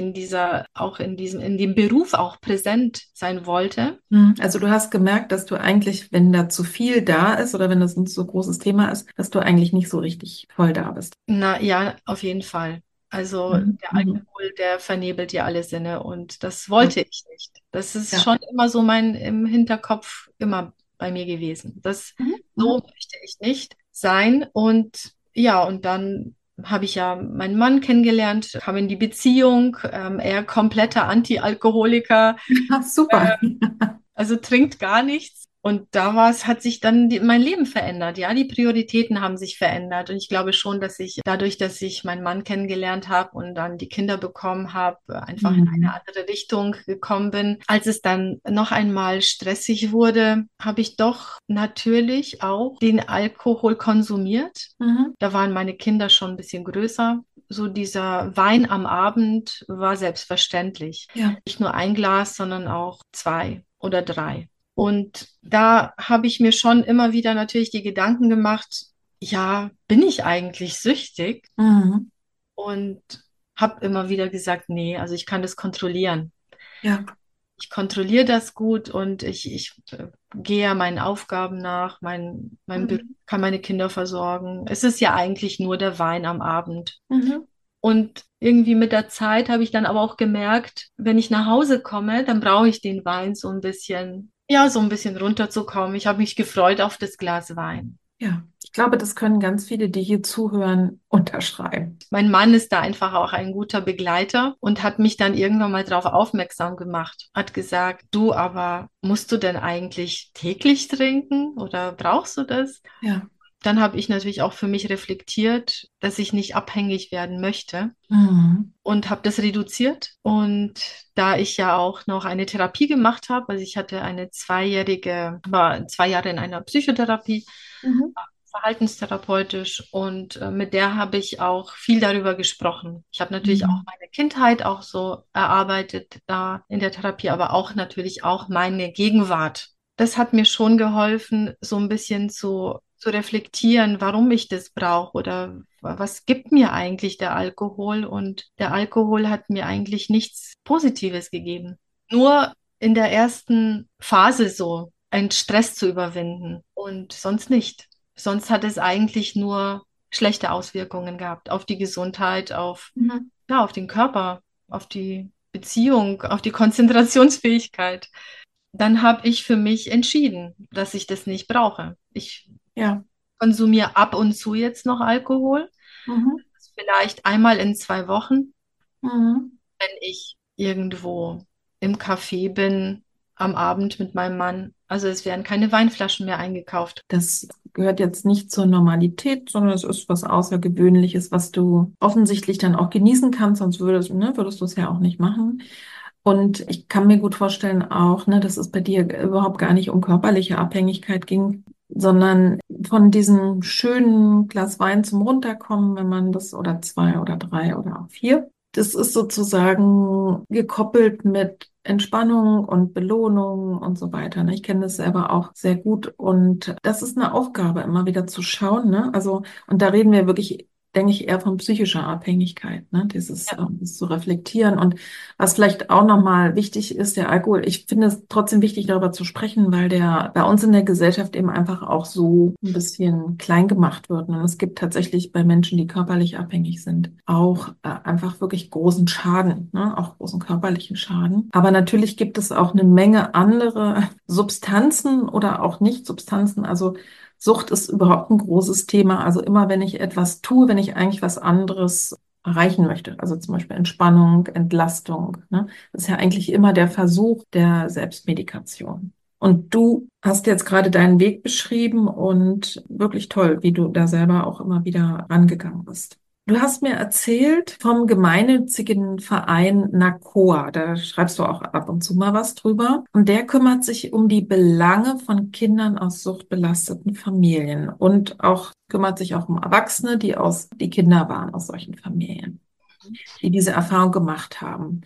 in dem Beruf auch präsent sein wollte. Also du hast gemerkt, dass du eigentlich, wenn da zu viel da ist oder wenn das ein so großes Thema ist, dass du eigentlich nicht so richtig voll da bist. Na ja, auf jeden Fall. Also Mhm. der Mhm. Alkohol, der vernebelt dir alle Sinne und das Ja. wollte ich nicht. Das ist Ja. schon immer so mein im Hinterkopf immer bei mir gewesen. Das Mhm. so Mhm. möchte ich nicht sein und ja, und dann habe ich ja meinen Mann kennengelernt, kam in die Beziehung, er kompletter Anti-Alkoholiker, Ach, super. also trinkt gar nichts. Und da hat sich dann mein Leben verändert. Ja, die Prioritäten haben sich verändert. Und ich glaube schon, dass ich dadurch, dass ich meinen Mann kennengelernt habe und dann die Kinder bekommen habe, einfach in eine Mhm. andere Richtung gekommen bin. Als es dann noch einmal stressig wurde, habe ich doch natürlich auch den Alkohol konsumiert. Mhm. Da waren meine Kinder schon ein bisschen größer. So dieser Wein am Abend war selbstverständlich. Ja. Nicht nur ein Glas, sondern auch zwei oder drei. Und da habe ich mir schon immer wieder natürlich die Gedanken gemacht, ja, bin ich eigentlich süchtig? Mhm. Und habe immer wieder gesagt, nee, also ich kann das kontrollieren. Ja. Ich kontrolliere das gut und ich gehe ja meinen Aufgaben nach, Mhm. kann meine Kinder versorgen. Es ist ja eigentlich nur der Wein am Abend. Mhm. Und irgendwie mit der Zeit habe ich dann aber auch gemerkt, wenn ich nach Hause komme, dann brauche ich den Wein so ein bisschen, ja, so ein bisschen runterzukommen. Ich habe mich gefreut auf das Glas Wein. Ja. Ich glaube, das können ganz viele, die hier zuhören, unterschreiben. Mein Mann ist da einfach auch ein guter Begleiter und hat mich dann irgendwann mal darauf aufmerksam gemacht. Hat gesagt, du, aber musst du denn eigentlich täglich trinken oder brauchst du das? Ja. Dann habe ich natürlich auch für mich reflektiert, dass ich nicht abhängig werden möchte Mhm. und habe das reduziert. Und da ich ja auch noch eine Therapie gemacht habe, also ich hatte war 2 Jahre in einer Psychotherapie, Mhm. verhaltenstherapeutisch, und mit der habe ich auch viel darüber gesprochen. Ich habe natürlich auch Mhm. meine Kindheit auch so erarbeitet da in der Therapie, aber auch natürlich auch meine Gegenwart. Das hat mir schon geholfen, so ein bisschen zu reflektieren, warum ich das brauche oder was gibt mir eigentlich der Alkohol. Und der Alkohol hat mir eigentlich nichts Positives gegeben. Nur in der ersten Phase so einen Stress zu überwinden und sonst nicht. Sonst hat es eigentlich nur schlechte Auswirkungen gehabt auf die Gesundheit, Mhm. ja, auf den Körper, auf die Beziehung, auf die Konzentrationsfähigkeit. Dann habe ich für mich entschieden, dass ich das nicht brauche. Ich Ja. konsumiere ab und zu jetzt noch Alkohol, Mhm. vielleicht einmal in 2 Wochen, Mhm. wenn ich irgendwo im Café bin, am Abend mit meinem Mann. Also es werden keine Weinflaschen mehr eingekauft. Das gehört jetzt nicht zur Normalität, sondern es ist was Außergewöhnliches, was du offensichtlich dann auch genießen kannst, sonst würdest du es ja auch nicht machen. Und ich kann mir gut vorstellen auch, ne, dass es bei dir überhaupt gar nicht um körperliche Abhängigkeit ging, sondern von diesem schönen Glas Wein zum Runterkommen, wenn man das, oder zwei oder drei oder auch vier. Das ist sozusagen gekoppelt mit Entspannung und Belohnung und so weiter. Ne? Ich kenne das selber auch sehr gut und das ist eine Aufgabe, immer wieder zu schauen. Ne? Also, und da reden wir wirklich, denke ich, eher von psychischer Abhängigkeit, ne? Ja, Das zu reflektieren. Und was vielleicht auch nochmal wichtig ist, der Alkohol, ich finde es trotzdem wichtig, darüber zu sprechen, weil der bei uns in der Gesellschaft eben einfach auch so ein bisschen klein gemacht wird. Und es gibt tatsächlich bei Menschen, die körperlich abhängig sind, auch einfach wirklich großen Schaden, ne? Auch großen körperlichen Schaden. Aber natürlich gibt es auch eine Menge andere Substanzen oder auch Nicht-Substanzen. Also Sucht ist überhaupt ein großes Thema. Also immer, wenn ich etwas tue, wenn ich eigentlich was anderes erreichen möchte, also zum Beispiel Entspannung, Entlastung, ne, das ist ja eigentlich immer der Versuch der Selbstmedikation. Und du hast jetzt gerade deinen Weg beschrieben und wirklich toll, wie du da selber auch immer wieder rangegangen bist. Du hast mir erzählt vom gemeinnützigen Verein NACOA. Da schreibst du auch ab und zu mal was drüber. Und der kümmert sich um die Belange von Kindern aus suchtbelasteten Familien und auch kümmert sich auch um Erwachsene, die Kinder waren aus solchen Familien, die diese Erfahrung gemacht haben.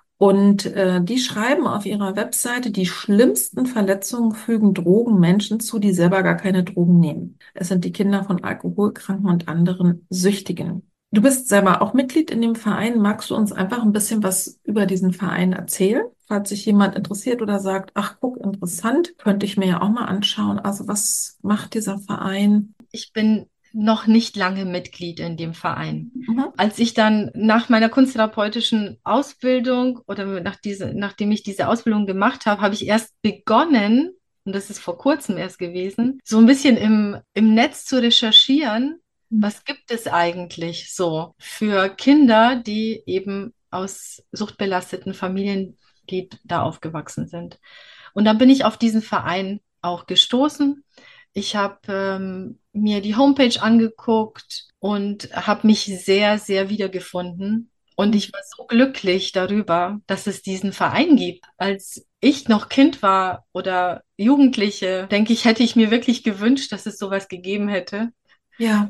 Und die schreiben auf ihrer Webseite, die schlimmsten Verletzungen fügen Drogen Menschen zu, die selber gar keine Drogen nehmen. Es sind die Kinder von Alkoholkranken und anderen Süchtigen. Du bist selber auch Mitglied in dem Verein. Magst du uns einfach ein bisschen was über diesen Verein erzählen? Falls sich jemand interessiert oder sagt, ach, guck, interessant, könnte ich mir ja auch mal anschauen. Also was macht dieser Verein? ich bin noch nicht lange Mitglied in dem Verein. Mhm. Als ich dann nach meiner kunsttherapeutischen Ausbildung oder nachdem ich diese Ausbildung gemacht habe, habe ich erst begonnen, und das ist vor kurzem erst gewesen, so ein bisschen im Netz zu recherchieren, Was gibt es eigentlich so für Kinder, die eben aus suchtbelasteten Familien, die da aufgewachsen sind? Und dann bin ich auf diesen Verein auch gestoßen. Ich habe mir die Homepage angeguckt und habe mich sehr, sehr wiedergefunden. Und ich war so glücklich darüber, dass es diesen Verein gibt. Als ich noch Kind war oder Jugendliche, denke ich, hätte ich mir wirklich gewünscht, dass es sowas gegeben hätte. Ja.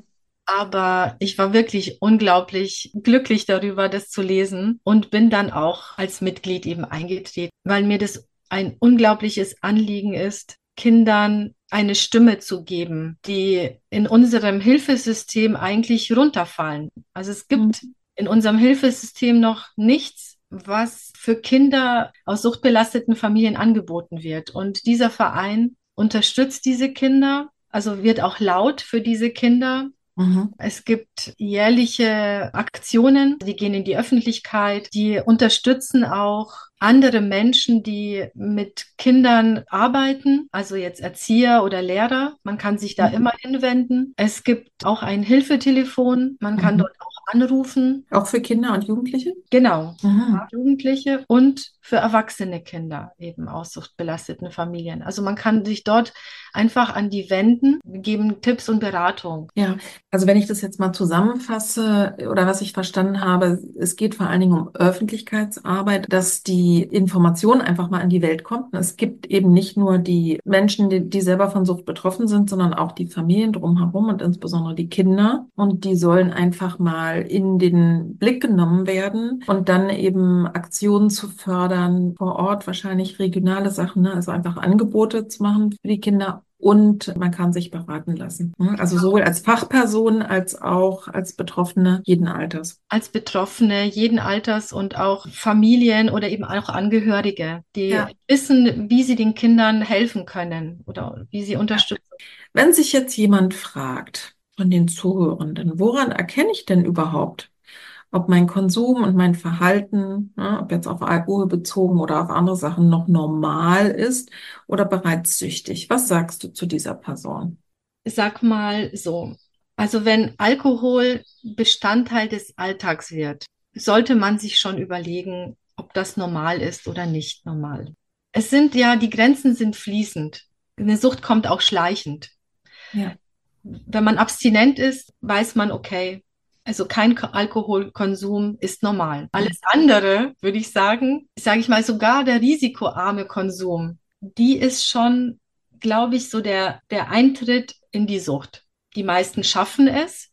Aber ich war wirklich unglaublich glücklich darüber, das zu lesen und bin dann auch als Mitglied eben eingetreten, weil mir das ein unglaubliches Anliegen ist, Kindern eine Stimme zu geben, die in unserem Hilfesystem eigentlich runterfallen. Also es gibt Mhm. in unserem Hilfesystem noch nichts, was für Kinder aus suchtbelasteten Familien angeboten wird. Und dieser Verein unterstützt diese Kinder, also wird auch laut für diese Kinder. Mhm. Es gibt jährliche Aktionen, die gehen in die Öffentlichkeit, die unterstützen auch andere Menschen, die mit Kindern arbeiten, also jetzt Erzieher oder Lehrer. Man kann sich da immer hinwenden. Es gibt auch ein Hilfetelefon, man kann Mhm. dort auch anrufen. Auch für Kinder und Jugendliche? Genau, Mhm. Jugendliche und für erwachsene Kinder eben aus suchtbelasteten Familien. Also man kann sich dort einfach an die wenden, geben Tipps und Beratung. Ja, also wenn ich das jetzt mal zusammenfasse oder was ich verstanden habe, es geht vor allen Dingen um Öffentlichkeitsarbeit, dass die Information einfach mal in die Welt kommt. Es gibt eben nicht nur die Menschen, die selber von Sucht betroffen sind, sondern auch die Familien drumherum und insbesondere die Kinder. Und die sollen einfach mal in den Blick genommen werden und dann eben Aktionen zu fördern vor Ort, wahrscheinlich regionale Sachen, ne? Also einfach Angebote zu machen für die Kinder. Und man kann sich beraten lassen. Ne? Also sowohl als Fachperson als auch als Betroffene jeden Alters. Als Betroffene jeden Alters und auch Familien oder eben auch Angehörige, die Ja. wissen, wie sie den Kindern helfen können oder wie sie Ja. unterstützen. Wenn sich jetzt jemand fragt von den Zuhörenden, woran erkenne ich denn überhaupt, ob mein Konsum und mein Verhalten, ne, ob jetzt auf Alkohol bezogen oder auf andere Sachen noch normal ist oder bereits süchtig? Was sagst du zu dieser Person? Sag mal so, also wenn Alkohol Bestandteil des Alltags wird, sollte man sich schon überlegen, ob das normal ist oder nicht normal. Es sind ja, die Grenzen sind fließend. Eine Sucht kommt auch schleichend. Ja. Wenn man abstinent ist, weiß man, okay, also kein Alkoholkonsum ist normal. Alles andere, würde ich sagen, sage ich mal, sogar der risikoarme Konsum, die ist schon, glaube ich, so der Eintritt in die Sucht. Die meisten schaffen es,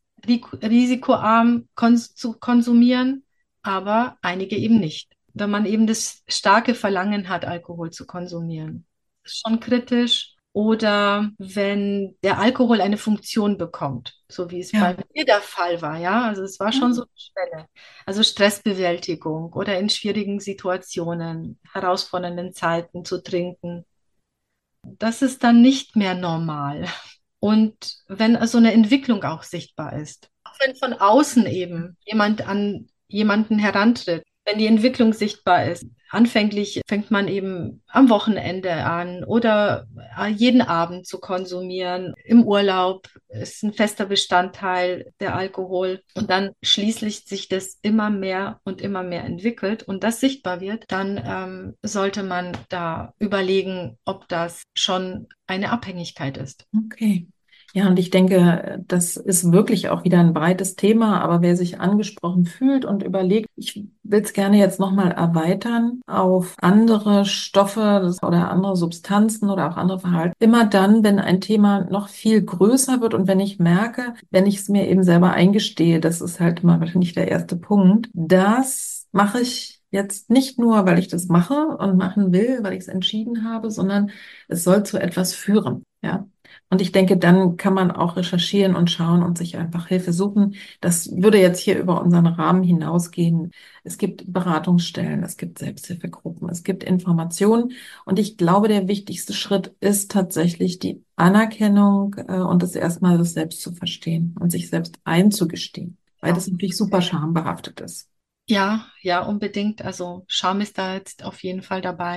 risikoarm zu konsumieren, aber einige eben nicht. Wenn man eben das starke Verlangen hat, Alkohol zu konsumieren. Das ist schon kritisch. Oder wenn der Alkohol eine Funktion bekommt, so wie es bei Ja. mir der Fall war, ja. Also es war schon so eine Schwelle. Also Stressbewältigung oder in schwierigen Situationen, herausfordernden Zeiten zu trinken. Das ist dann nicht mehr normal. Und wenn so eine Entwicklung auch sichtbar ist, auch wenn von außen eben jemand an jemanden herantritt, wenn die Entwicklung sichtbar ist. Anfänglich fängt man eben am Wochenende an oder jeden Abend zu konsumieren. Im Urlaub ist ein fester Bestandteil der Alkohol. Und dann schließlich sich das immer mehr und immer mehr entwickelt und das sichtbar wird, dann sollte man da überlegen, ob das schon eine Abhängigkeit ist. Okay. Ja, und ich denke, das ist wirklich auch wieder ein breites Thema, aber wer sich angesprochen fühlt und überlegt, ich will es gerne jetzt nochmal erweitern auf andere Stoffe oder andere Substanzen oder auch andere Verhalten. Immer dann, wenn ein Thema noch viel größer wird und wenn ich merke, wenn ich es mir eben selber eingestehe, das ist halt immer wahrscheinlich der erste Punkt, das mache ich jetzt nicht nur, weil ich das mache und machen will, weil ich es entschieden habe, sondern es soll zu etwas führen. Ja. Und ich denke, dann kann man auch recherchieren und schauen und sich einfach Hilfe suchen. Das würde jetzt hier über unseren Rahmen hinausgehen. Es gibt Beratungsstellen, es gibt Selbsthilfegruppen, es gibt Informationen. Und ich glaube, der wichtigste Schritt ist tatsächlich die Anerkennung, und das erstmal das selbst zu verstehen und sich selbst einzugestehen, weil Ja. das natürlich super schambehaftet ist. Ja, ja, unbedingt. Also Scham ist da jetzt auf jeden Fall dabei.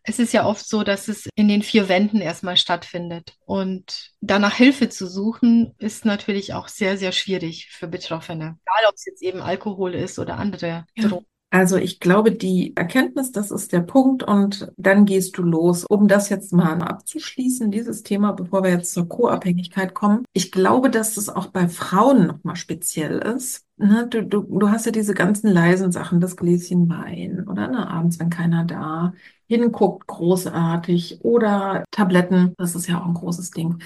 Es ist ja oft so, dass es in den vier Wänden erstmal stattfindet. Und danach Hilfe zu suchen, ist natürlich auch sehr, sehr schwierig für Betroffene. Egal, ob es jetzt eben Alkohol ist oder andere Ja. Drogen. Also ich glaube, die Erkenntnis, das ist der Punkt und dann gehst du los. Um das jetzt mal abzuschließen, dieses Thema, bevor wir jetzt zur Co-Abhängigkeit kommen. Ich glaube, dass das auch bei Frauen nochmal speziell ist. Ne, du hast ja diese ganzen leisen Sachen, das Gläschen Wein oder ne, abends, wenn keiner da hinguckt, großartig oder Tabletten, das ist ja auch ein großes Ding.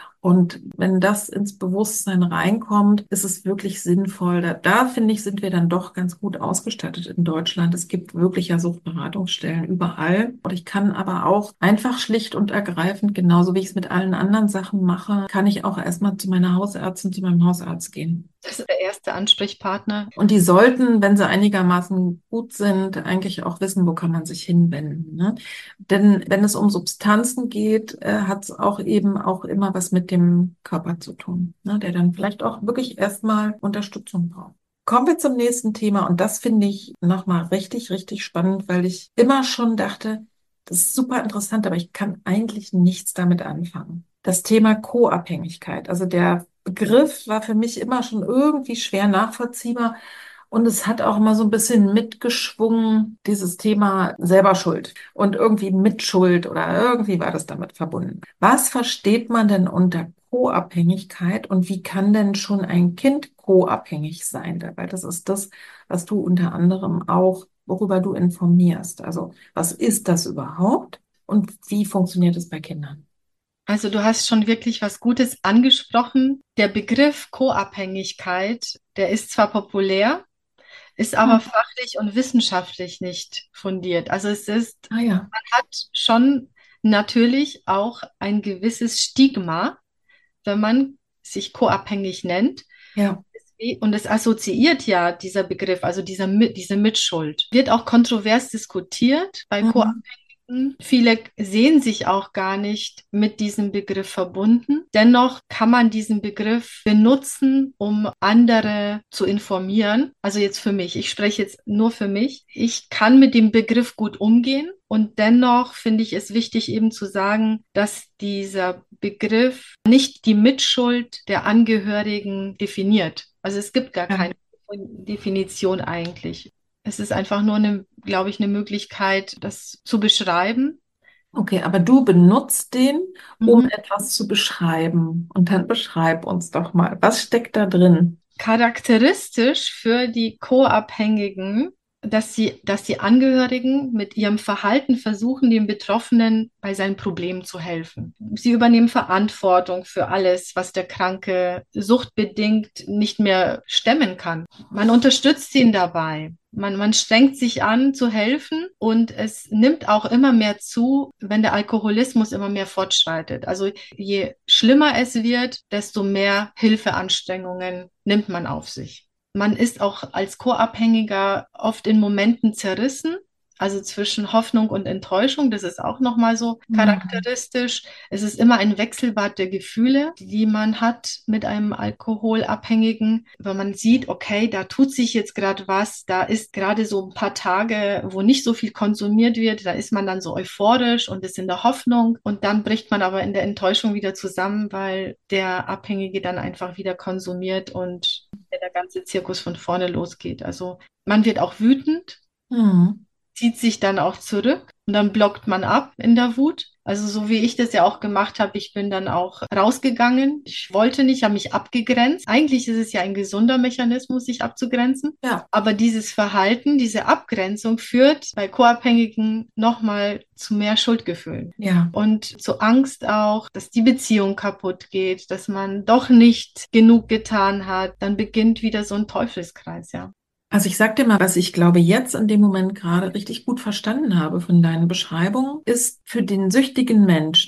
Und wenn das ins Bewusstsein reinkommt, ist es wirklich sinnvoll. Da finde ich, sind wir dann doch ganz gut ausgestattet in Deutschland. Es gibt wirklich ja Suchtberatungsstellen überall. Und ich kann aber auch einfach schlicht und ergreifend, genauso wie ich es mit allen anderen Sachen mache, kann ich auch erstmal zu meiner Hausärztin, zu meinem Hausarzt gehen. Das ist der erste Ansprechpartner. Und die sollten, wenn sie einigermaßen gut sind, eigentlich auch wissen, wo kann man sich hinwenden, ne? Denn wenn es um Substanzen geht, hat es auch eben auch immer was mit dem Körper zu tun, ne? Der dann vielleicht auch wirklich erstmal Unterstützung braucht. Kommen wir zum nächsten Thema und das finde ich nochmal richtig, richtig spannend, weil ich immer schon dachte, das ist super interessant, aber ich kann eigentlich nichts damit anfangen. Das Thema Co-Abhängigkeit, also der Begriff war für mich immer schon irgendwie schwer nachvollziehbar und es hat auch immer so ein bisschen mitgeschwungen, dieses Thema selber Schuld und irgendwie Mitschuld oder irgendwie war das damit verbunden. Was versteht man denn unter Co-Abhängigkeit und wie kann denn schon ein Kind co-abhängig sein? Weil das ist das, was du unter anderem auch, worüber du informierst. Also was ist das überhaupt und wie funktioniert es bei Kindern? Also du hast schon wirklich was Gutes angesprochen. Der Begriff Co-Abhängigkeit, der ist zwar populär, ist aber Hm. fachlich und wissenschaftlich nicht fundiert. Also es ist, Ah ja, man hat schon natürlich auch ein gewisses Stigma, wenn man sich co-abhängig nennt. ja. Und es assoziiert ja dieser Begriff, also diese Mitschuld, wird auch kontrovers diskutiert bei Mhm. Co-Abhängigen. Viele sehen sich auch gar nicht mit diesem Begriff verbunden. Dennoch kann man diesen Begriff benutzen, um andere zu informieren. Also jetzt für mich, ich spreche jetzt nur für mich. Ich kann mit dem Begriff gut umgehen. Und dennoch finde ich es wichtig, eben zu sagen, dass dieser Begriff nicht die Mitschuld der Angehörigen definiert. Also es gibt gar Ja. keine Definition eigentlich. Es ist einfach nur eine, glaube ich, eine Möglichkeit, das zu beschreiben. Okay, aber du benutzt den, um Mhm. etwas zu beschreiben. Und dann beschreib uns doch mal, was steckt da drin? Charakteristisch für die Co-Abhängigen, dass die Angehörigen mit ihrem Verhalten versuchen, dem Betroffenen bei seinen Problemen zu helfen. Sie übernehmen Verantwortung für alles, was der Kranke suchtbedingt nicht mehr stemmen kann. Man unterstützt ihn dabei. Man strengt sich an zu helfen und es nimmt auch immer mehr zu, wenn der Alkoholismus immer mehr fortschreitet. Also je schlimmer es wird, desto mehr Hilfeanstrengungen nimmt man auf sich. Man ist auch als Co-Abhängiger oft in Momenten zerrissen, also zwischen Hoffnung und Enttäuschung. Das ist auch nochmal so Mhm. charakteristisch. Es ist immer ein Wechselbad der Gefühle, die man hat mit einem Alkoholabhängigen, weil man sieht, okay, da tut sich jetzt gerade was, da ist gerade so ein paar Tage, wo nicht so viel konsumiert wird, da ist man dann so euphorisch und ist in der Hoffnung und dann bricht man aber in der Enttäuschung wieder zusammen, weil der Abhängige dann einfach wieder konsumiert und der ganze Zirkus von vorne losgeht. Also man wird auch wütend, Mhm. zieht sich dann auch zurück und dann blockt man ab in der Wut. Also so wie ich das ja auch gemacht habe, ich bin dann auch rausgegangen. Ich wollte nicht, habe mich abgegrenzt. Eigentlich ist es ja ein gesunder Mechanismus, sich abzugrenzen. Ja, Aber dieses Verhalten, diese Abgrenzung führt bei Co-Abhängigen nochmal zu mehr Schuldgefühlen. ja. Und zu Angst auch, dass die Beziehung kaputt geht, dass man doch nicht genug getan hat. Dann beginnt wieder so ein Teufelskreis, ja. Also ich sag dir mal, was ich glaube jetzt in dem Moment gerade richtig gut verstanden habe von deinen Beschreibungen, ist für den süchtigen Menschen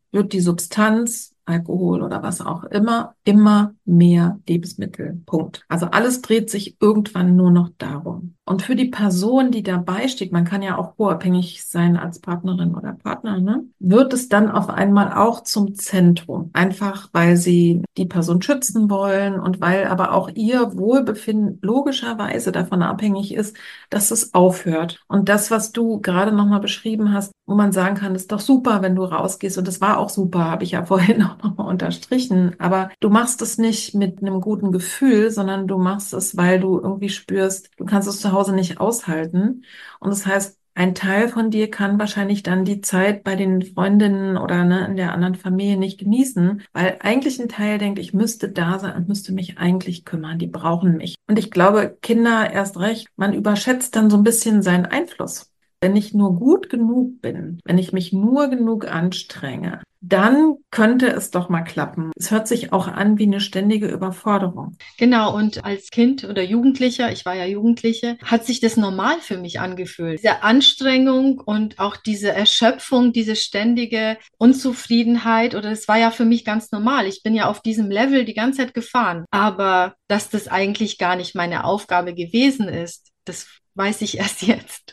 wird die Substanz, Alkohol oder was auch immer mehr Lebensmittel. Punkt. Also alles dreht sich irgendwann nur noch darum. Und für die Person, die dabei steht, man kann ja auch co-abhängig sein als Partnerin oder Partner, ne, wird es dann auf einmal auch zum Zentrum. Einfach weil sie die Person schützen wollen und weil aber auch ihr Wohlbefinden logischerweise davon abhängig ist, dass es aufhört. Und das, was du gerade nochmal beschrieben hast, wo man sagen kann, ist doch super, wenn du rausgehst. Und das war auch super, habe ich ja vorhin auch nochmal unterstrichen. Aber du machst es nicht mit einem guten Gefühl, sondern du machst es, weil du irgendwie spürst, du kannst es zu Hause nicht aushalten. Und das heißt, ein Teil von dir kann wahrscheinlich dann die Zeit bei den Freundinnen oder ne, in der anderen Familie nicht genießen, weil eigentlich ein Teil denkt, ich müsste da sein und müsste mich eigentlich kümmern. Die brauchen mich. Und ich glaube, Kinder erst recht, man überschätzt dann so ein bisschen seinen Einfluss. Wenn ich nur gut genug bin, wenn ich mich nur genug anstrenge, dann könnte es doch mal klappen. Es hört sich auch an wie eine ständige Überforderung. Genau, und als Kind oder Jugendlicher, ich war ja Jugendliche, hat sich das normal für mich angefühlt. Diese Anstrengung und auch diese Erschöpfung, diese ständige Unzufriedenheit, oder es war ja für mich ganz normal. Ich bin ja auf diesem Level die ganze Zeit gefahren. Aber dass das eigentlich gar nicht meine Aufgabe gewesen ist, das weiß ich erst jetzt.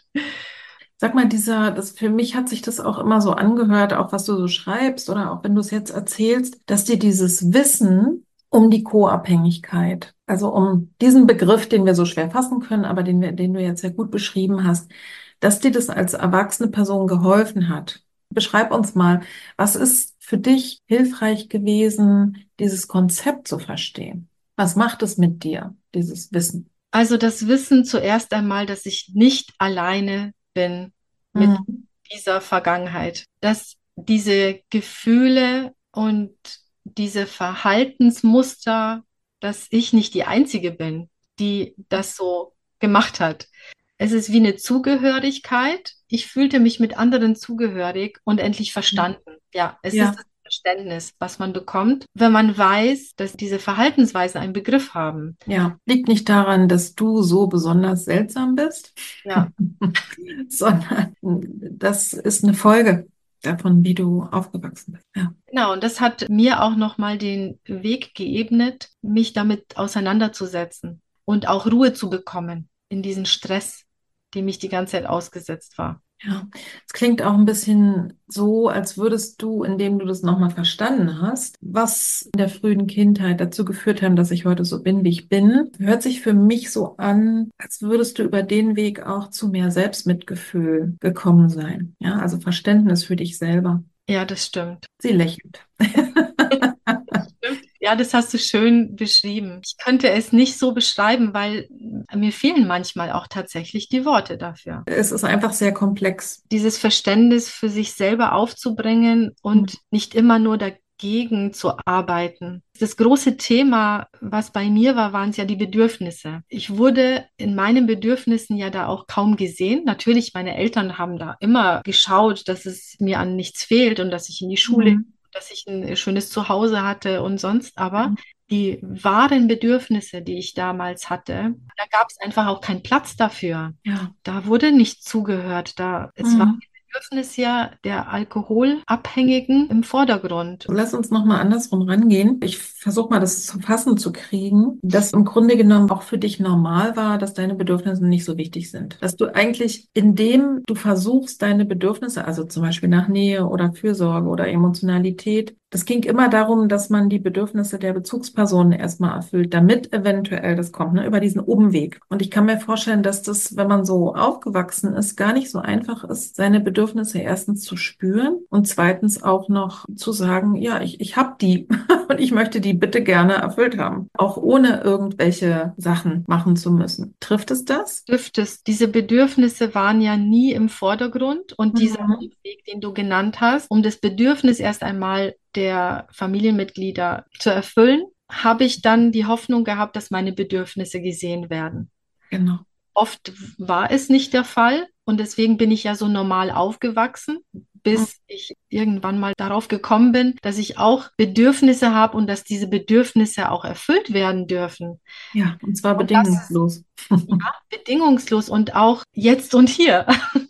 Sag mal, für mich hat sich das auch immer so angehört, auch was du so schreibst oder auch wenn du es jetzt erzählst, dass dir dieses Wissen um die Co-Abhängigkeit, also um diesen Begriff, den wir so schwer fassen können, aber den du jetzt sehr gut beschrieben hast, dass dir das als erwachsene Person geholfen hat. Beschreib uns mal, was ist für dich hilfreich gewesen, dieses Konzept zu verstehen? Was macht es mit dir, dieses Wissen? Also das Wissen zuerst einmal, dass ich nicht alleine bin mit Mhm. dieser Vergangenheit, dass diese Gefühle und diese Verhaltensmuster, dass ich nicht die Einzige bin, die das so gemacht hat. Es ist wie eine Zugehörigkeit. Ich fühlte mich mit anderen zugehörig und endlich verstanden. Ja, es ist Ja. das Verständnis, was man bekommt, wenn man weiß, dass diese Verhaltensweisen einen Begriff haben. Ja, liegt nicht daran, dass du so besonders seltsam bist, Ja. sondern das ist eine Folge davon, wie du aufgewachsen bist. Ja, Genau, und das hat mir auch nochmal den Weg geebnet, mich damit auseinanderzusetzen und auch Ruhe zu bekommen in diesen Stress, dem ich die ganze Zeit ausgesetzt war. ja. Es klingt auch ein bisschen so, als würdest du, indem du das nochmal verstanden hast, was in der frühen Kindheit dazu geführt haben, dass ich heute so bin, wie ich bin, hört sich für mich so an, als würdest du über den Weg auch zu mehr Selbstmitgefühl gekommen sein. Ja, also Verständnis für dich selber. Ja, das stimmt. Sie lächelt. Stimmt. Ja, das hast du schön beschrieben. Ich könnte es nicht so beschreiben, weil mir fehlen manchmal auch tatsächlich die Worte dafür. Es ist einfach sehr komplex. Dieses Verständnis für sich selber aufzubringen und nicht immer nur dagegen zu arbeiten. Das große Thema, was bei mir war, waren es ja die Bedürfnisse. Ich wurde in meinen Bedürfnissen ja da auch kaum gesehen. Natürlich, meine Eltern haben da immer geschaut, dass es mir an nichts fehlt und dass ich in die Schule, Mhm. dass ich ein schönes Zuhause hatte und sonst aber. Die wahren Bedürfnisse, die ich damals hatte, da gab es einfach auch keinen Platz dafür. Ja. Da wurde nicht zugehört. Es war Mhm. das Bedürfnis ja der Alkoholabhängigen im Vordergrund. Lass uns nochmal andersrum rangehen. Ich versuche mal, das zu fassen zu kriegen, dass im Grunde genommen auch für dich normal war, dass deine Bedürfnisse nicht so wichtig sind. Dass du eigentlich, indem du versuchst, deine Bedürfnisse, also zum Beispiel nach Nähe oder Fürsorge oder Emotionalität, das ging immer darum, dass man die Bedürfnisse der Bezugspersonen erstmal erfüllt, damit eventuell das kommt, ne, über diesen Umweg. Und ich kann mir vorstellen, dass das, wenn man so aufgewachsen ist, gar nicht so einfach ist, seine Bedürfnisse erstens zu spüren und zweitens auch noch zu sagen, ja, ich habe die und ich möchte die bitte gerne erfüllt haben, auch ohne irgendwelche Sachen machen zu müssen. Trifft es das? Diese Bedürfnisse waren ja nie im Vordergrund und dieser Mhm. Umweg, den du genannt hast, um das Bedürfnis erst einmal der Familienmitglieder zu erfüllen, habe ich dann die Hoffnung gehabt, dass meine Bedürfnisse gesehen werden. Genau. Oft war es nicht der Fall und deswegen bin ich ja so normal aufgewachsen, Mhm. bis ich irgendwann mal darauf gekommen bin, dass ich auch Bedürfnisse habe und dass diese Bedürfnisse auch erfüllt werden dürfen. Ja, und zwar Und das ist bedingungslos. Bedingungslos und auch jetzt und hier.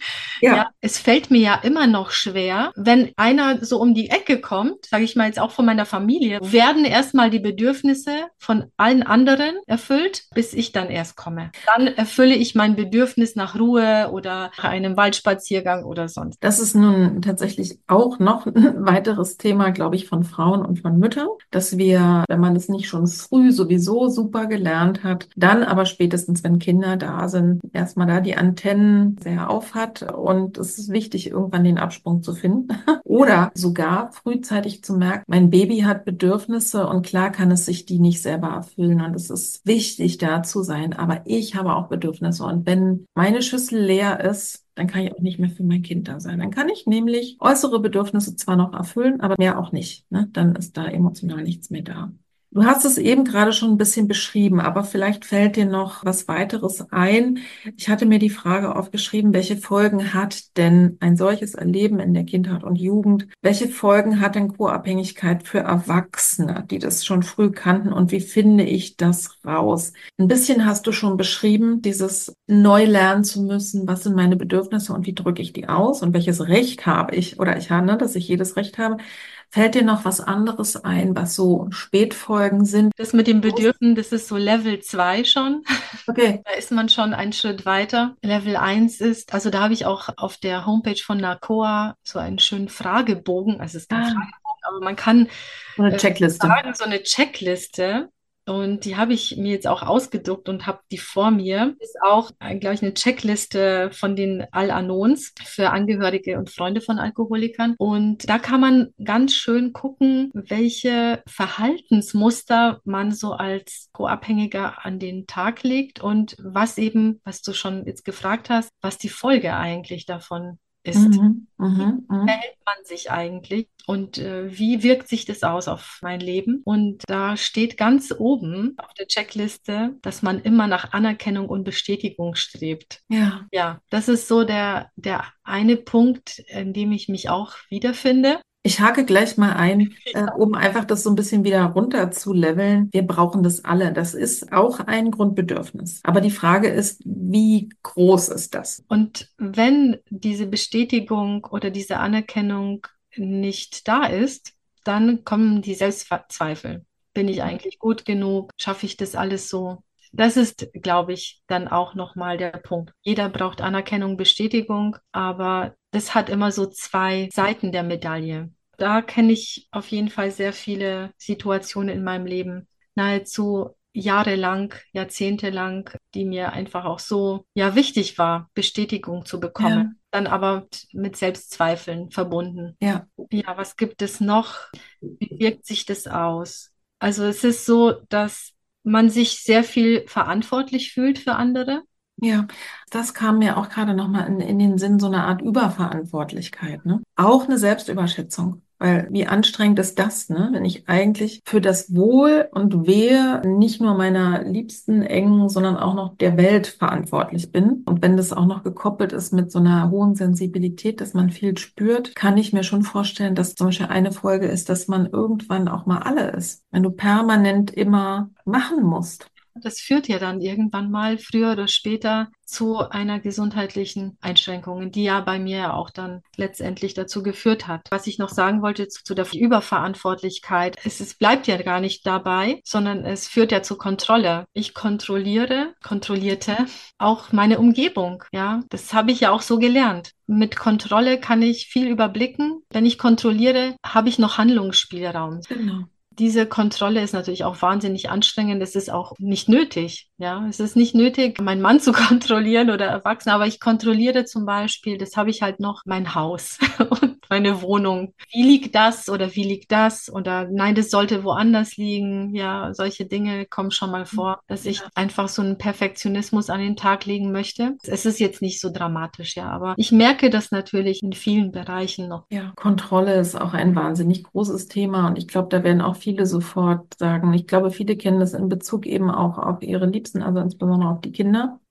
Ja, Ja. es fällt mir ja immer noch schwer, wenn einer so um die Ecke kommt, sage ich mal jetzt auch von meiner Familie, werden erstmal die Bedürfnisse von allen anderen erfüllt, bis ich dann erst komme. Dann erfülle ich mein Bedürfnis nach Ruhe oder nach einem Waldspaziergang oder sonst. Das ist nun tatsächlich auch noch ein weiteres Thema, glaube ich, von Frauen und von Müttern, dass wir, wenn man es nicht schon früh sowieso super gelernt hat, dann aber spätestens, wenn Kinder da sind, erstmal da die Antennen sehr auf hat und es ist wichtig, irgendwann den Absprung zu finden oder sogar frühzeitig zu merken, mein Baby hat Bedürfnisse und klar kann es sich die nicht selber erfüllen und es ist wichtig, da zu sein, aber ich habe auch Bedürfnisse und wenn meine Schüssel leer ist, dann kann ich auch nicht mehr für mein Kind da sein. Dann kann ich nämlich äußere Bedürfnisse zwar noch erfüllen, aber mehr auch nicht, ne? Dann ist da emotional nichts mehr da. Du hast es eben gerade schon ein bisschen beschrieben, aber vielleicht fällt dir noch was weiteres ein. Ich hatte mir die Frage aufgeschrieben, welche Folgen hat denn ein solches Erleben in der Kindheit und Jugend? Welche Folgen hat denn Co-Abhängigkeit für Erwachsene, die das schon früh kannten? Und wie finde ich das raus? Ein bisschen hast du schon beschrieben, dieses neu lernen zu müssen, was sind meine Bedürfnisse und wie drücke ich die aus und welches Recht habe ich oder ich habe, ne, dass ich jedes Recht habe. Fällt dir noch was anderes ein, was so Spätfolgen sind? Das mit dem Bedürfen, das ist so Level 2 schon. Okay. Da ist man schon einen Schritt weiter. Level 1 ist, also da habe ich auch auf der Homepage von NACOA so einen schönen Fragebogen. Also es ist kein Ah, Fragebogen, aber man kann so eine Checkliste. sagen, so eine Checkliste. Und die habe ich mir jetzt auch ausgedruckt und habe die vor mir. Ist auch, glaube ich, eine Checkliste von den Al-Anons für Angehörige und Freunde von Alkoholikern. Und da kann man ganz schön gucken, welche Verhaltensmuster man so als Co-Abhängiger an den Tag legt und was eben, was du schon jetzt gefragt hast, was die Folge eigentlich davon ist. Mhm, mhm, mhm. Verhält man sich eigentlich und wie wirkt sich das aus auf mein Leben? Und da steht ganz oben auf der Checkliste, dass man immer nach Anerkennung und Bestätigung strebt. Ja. Ja, das ist so der eine Punkt, in dem ich mich auch wiederfinde. Ich hake gleich mal ein, um einfach das so ein bisschen wieder runter zu leveln. Wir brauchen das alle. Das ist auch ein Grundbedürfnis. Aber die Frage ist, wie groß ist das? Und wenn diese Bestätigung oder diese Anerkennung nicht da ist, dann kommen die Selbstzweifel. Bin ich eigentlich gut genug? Schaffe ich das alles so? Das ist, glaube ich, dann auch nochmal der Punkt. Jeder braucht Anerkennung, Bestätigung, aber das hat immer so zwei Seiten der Medaille. Da kenne ich auf jeden Fall sehr viele Situationen in meinem Leben, nahezu jahrelang, jahrzehntelang, die mir einfach auch so, ja, wichtig war, Bestätigung zu bekommen. Ja, Dann aber mit Selbstzweifeln verbunden. ja, Ja, was gibt es noch? Wie wirkt sich das aus? Also es ist so, dass man sich sehr viel verantwortlich fühlt für andere. ja. Das kam mir auch gerade nochmal in den Sinn, so eine Art Überverantwortlichkeit, ne? Auch eine Selbstüberschätzung. Weil wie anstrengend ist das, ne? Wenn ich eigentlich für das Wohl und Wehe nicht nur meiner liebsten, engen, sondern auch noch der Welt verantwortlich bin. Und wenn das auch noch gekoppelt ist mit so einer hohen Sensibilität, dass man viel spürt, kann ich mir schon vorstellen, dass zum Beispiel eine Folge ist, dass man irgendwann auch mal alle ist. Wenn du permanent immer machen musst. Das führt ja dann irgendwann mal früher oder später zu einer gesundheitlichen Einschränkung, die ja bei mir ja auch dann letztendlich dazu geführt hat. Was ich noch sagen wollte zu der Überverantwortlichkeit, es bleibt ja gar nicht dabei, sondern es führt ja zur Kontrolle. Ich kontrollierte auch meine Umgebung. Ja, das habe ich ja auch so gelernt. Mit Kontrolle kann ich viel überblicken. Wenn ich kontrolliere, habe ich noch Handlungsspielraum. Genau. Diese Kontrolle ist natürlich auch wahnsinnig anstrengend. Es ist auch nicht nötig. Ja, es ist nicht nötig, meinen Mann zu kontrollieren oder Erwachsene, aber ich kontrolliere zum Beispiel, das habe ich halt noch, mein Haus und meine Wohnung. Wie liegt das oder wie liegt das? Oder nein, das sollte woanders liegen. Ja, solche Dinge kommen schon mal vor, dass ich einfach so einen Perfektionismus an den Tag legen möchte. Es ist jetzt nicht so dramatisch, ja, aber ich merke das natürlich in vielen Bereichen noch. Ja, Kontrolle ist auch ein wahnsinnig großes Thema und ich glaube, da werden auch viele sofort sagen, ich glaube, viele kennen das in Bezug eben auch auf ihre Liebsten, also insbesondere auf die Kinder,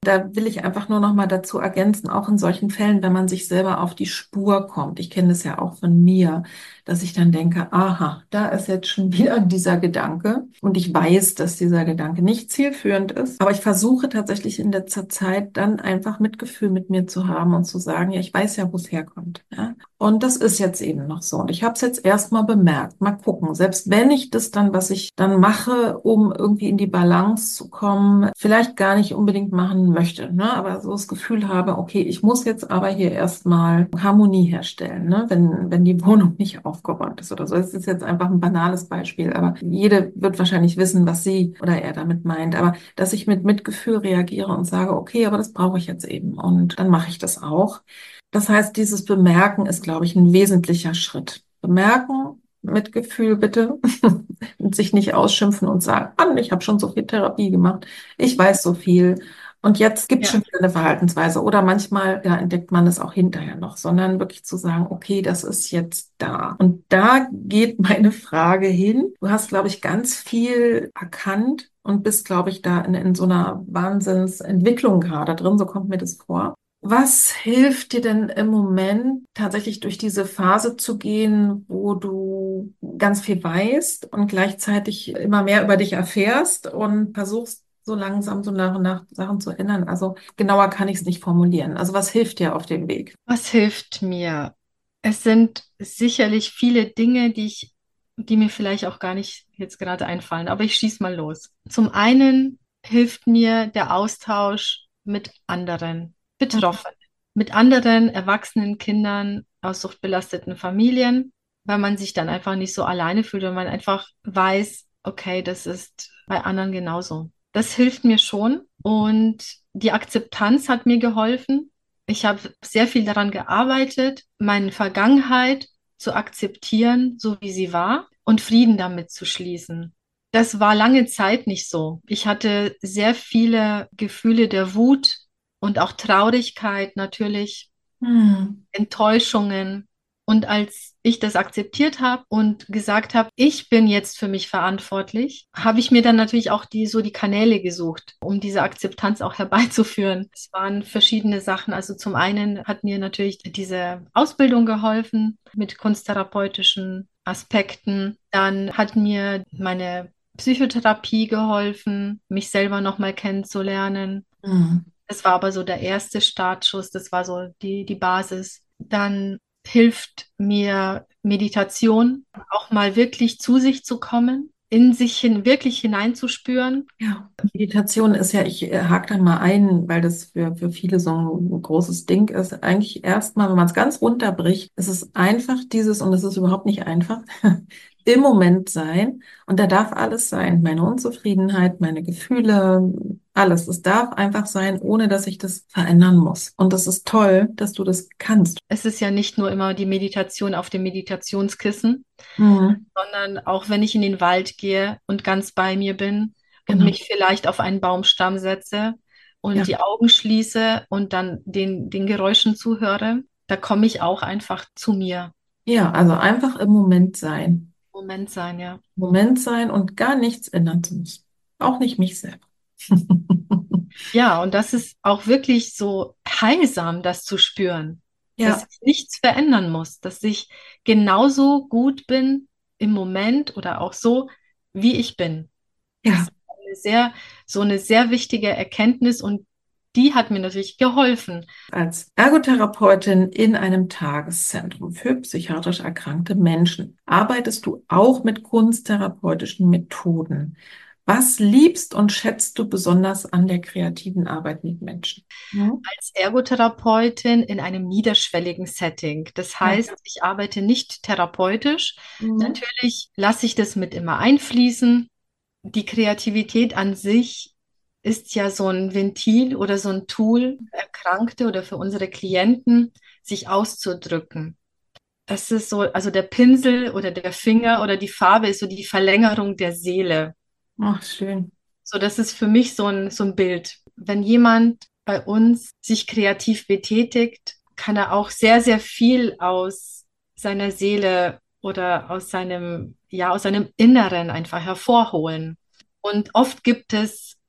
Da will ich einfach nur noch mal dazu ergänzen, auch in solchen Fällen, wenn man sich selber auf die Spur kommt. Ich kenne das ja auch von mir, dass ich dann denke, aha, da ist jetzt schon wieder dieser Gedanke. Und ich weiß, dass dieser Gedanke nicht zielführend ist. Aber ich versuche tatsächlich in letzter Zeit dann einfach Mitgefühl mit mir zu haben und zu sagen, ja, ich weiß ja, wo es herkommt. Ja? Und das ist jetzt eben noch so. Und ich habe es jetzt erstmal bemerkt. Mal gucken. Selbst wenn ich das dann, was ich dann mache, um irgendwie in die Balance zu kommen, vielleicht gar nicht unbedingt machen möchte, ne? Aber so das Gefühl habe, okay, ich muss jetzt aber hier erstmal Harmonie herstellen, ne? Wenn die Wohnung nicht aufgeräumt ist oder so. Das ist jetzt einfach ein banales Beispiel, aber jede wird wahrscheinlich wissen, was sie oder er damit meint. Aber dass ich mit Mitgefühl reagiere und sage, okay, aber das brauche ich jetzt eben und dann mache ich das auch. Das heißt, dieses Bemerken ist, glaube ich, ein wesentlicher Schritt. Bemerken, Mitgefühl bitte und sich nicht ausschimpfen und sagen, Mann, ich habe schon so viel Therapie gemacht, ich weiß so viel und jetzt gibt es Ja. schon wieder eine Verhaltensweise oder manchmal ja, entdeckt man es auch hinterher noch, sondern wirklich zu sagen, okay, das ist jetzt da. Und da geht meine Frage hin. Du hast, glaube ich, ganz viel erkannt und bist, glaube ich, da in so einer Wahnsinnsentwicklung gerade drin, so kommt mir das vor. Was hilft dir denn im Moment tatsächlich durch diese Phase zu gehen, wo du ganz viel weißt und gleichzeitig immer mehr über dich erfährst und versuchst so langsam so nach und nach Sachen zu ändern? Also genauer kann ich es nicht formulieren. Also was hilft dir auf dem Weg? Was hilft mir? Es sind sicherlich viele Dinge, die mir vielleicht auch gar nicht jetzt gerade einfallen, aber ich schieß mal los. Zum einen hilft mir der Austausch mit anderen Betroffenen, mit anderen erwachsenen Kindern aus suchtbelasteten Familien, weil man sich dann einfach nicht so alleine fühlt und man einfach weiß, okay, das ist bei anderen genauso. Das hilft mir schon und die Akzeptanz hat mir geholfen. Ich habe sehr viel daran gearbeitet, meine Vergangenheit zu akzeptieren, so wie sie war, und Frieden damit zu schließen. Das war lange Zeit nicht so. Ich hatte sehr viele Gefühle der Wut und auch Traurigkeit natürlich, Hm. Enttäuschungen. Und als ich das akzeptiert habe und gesagt habe, ich bin jetzt für mich verantwortlich, habe ich mir dann natürlich auch die Kanäle gesucht, um diese Akzeptanz auch herbeizuführen. Es waren verschiedene Sachen. Also zum einen hat mir natürlich diese Ausbildung geholfen mit kunsttherapeutischen Aspekten. Dann hat mir meine Psychotherapie geholfen, mich selber nochmal kennenzulernen. Hm. Das war aber so der erste Startschuss, das war so die Basis. Dann hilft mir Meditation, auch mal wirklich zu sich zu kommen, in sich hin, wirklich hineinzuspüren. Ja, Meditation ist ja, ich hake da mal ein, weil das für viele so ein großes Ding ist. Eigentlich erstmal, wenn man es ganz runterbricht, ist es einfach dieses, und es ist überhaupt nicht einfach, im Moment sein. Und da darf alles sein. Meine Unzufriedenheit, meine Gefühle, alles. Es darf einfach sein, ohne dass ich das verändern muss. Und das ist toll, dass du das kannst. Es ist ja nicht nur immer die Meditation auf dem Meditationskissen, Mhm, sondern auch wenn ich in den Wald gehe und ganz bei mir bin und genau. mich vielleicht auf einen Baumstamm setze und Ja. die Augen schließe und dann den Geräuschen zuhöre, da komme ich auch einfach zu mir. Ja, also einfach im Moment sein. Moment sein, ja. Moment sein und gar nichts ändern zu müssen. Auch nicht mich selber. Ja, und das ist auch wirklich so heilsam, das zu spüren, dass Ja, ich nichts verändern muss, dass ich genauso gut bin im Moment oder auch so, wie ich bin. Das ja. ist so eine sehr wichtige Erkenntnis und die hat mir natürlich geholfen. Als Ergotherapeutin in einem Tageszentrum für psychiatrisch erkrankte Menschen arbeitest du auch mit kunsttherapeutischen Methoden. Was liebst und schätzt du besonders an der kreativen Arbeit mit Menschen? Hm? Als Ergotherapeutin in einem niederschwelligen Setting. Das Ja. heißt, ich arbeite nicht therapeutisch. Mhm. Natürlich lasse ich das mit immer einfließen. Die Kreativität an sich ist ja so ein Ventil oder so ein Tool für Erkrankte oder für unsere Klienten, sich auszudrücken. Das ist so, also der Pinsel oder der Finger oder die Farbe ist so die Verlängerung der Seele. Ach, schön. So, das ist für mich so ein Bild. Wenn jemand bei uns sich kreativ betätigt, kann er auch sehr, sehr viel aus seiner Seele oder aus seinem Inneren einfach hervorholen. Und oft gibt es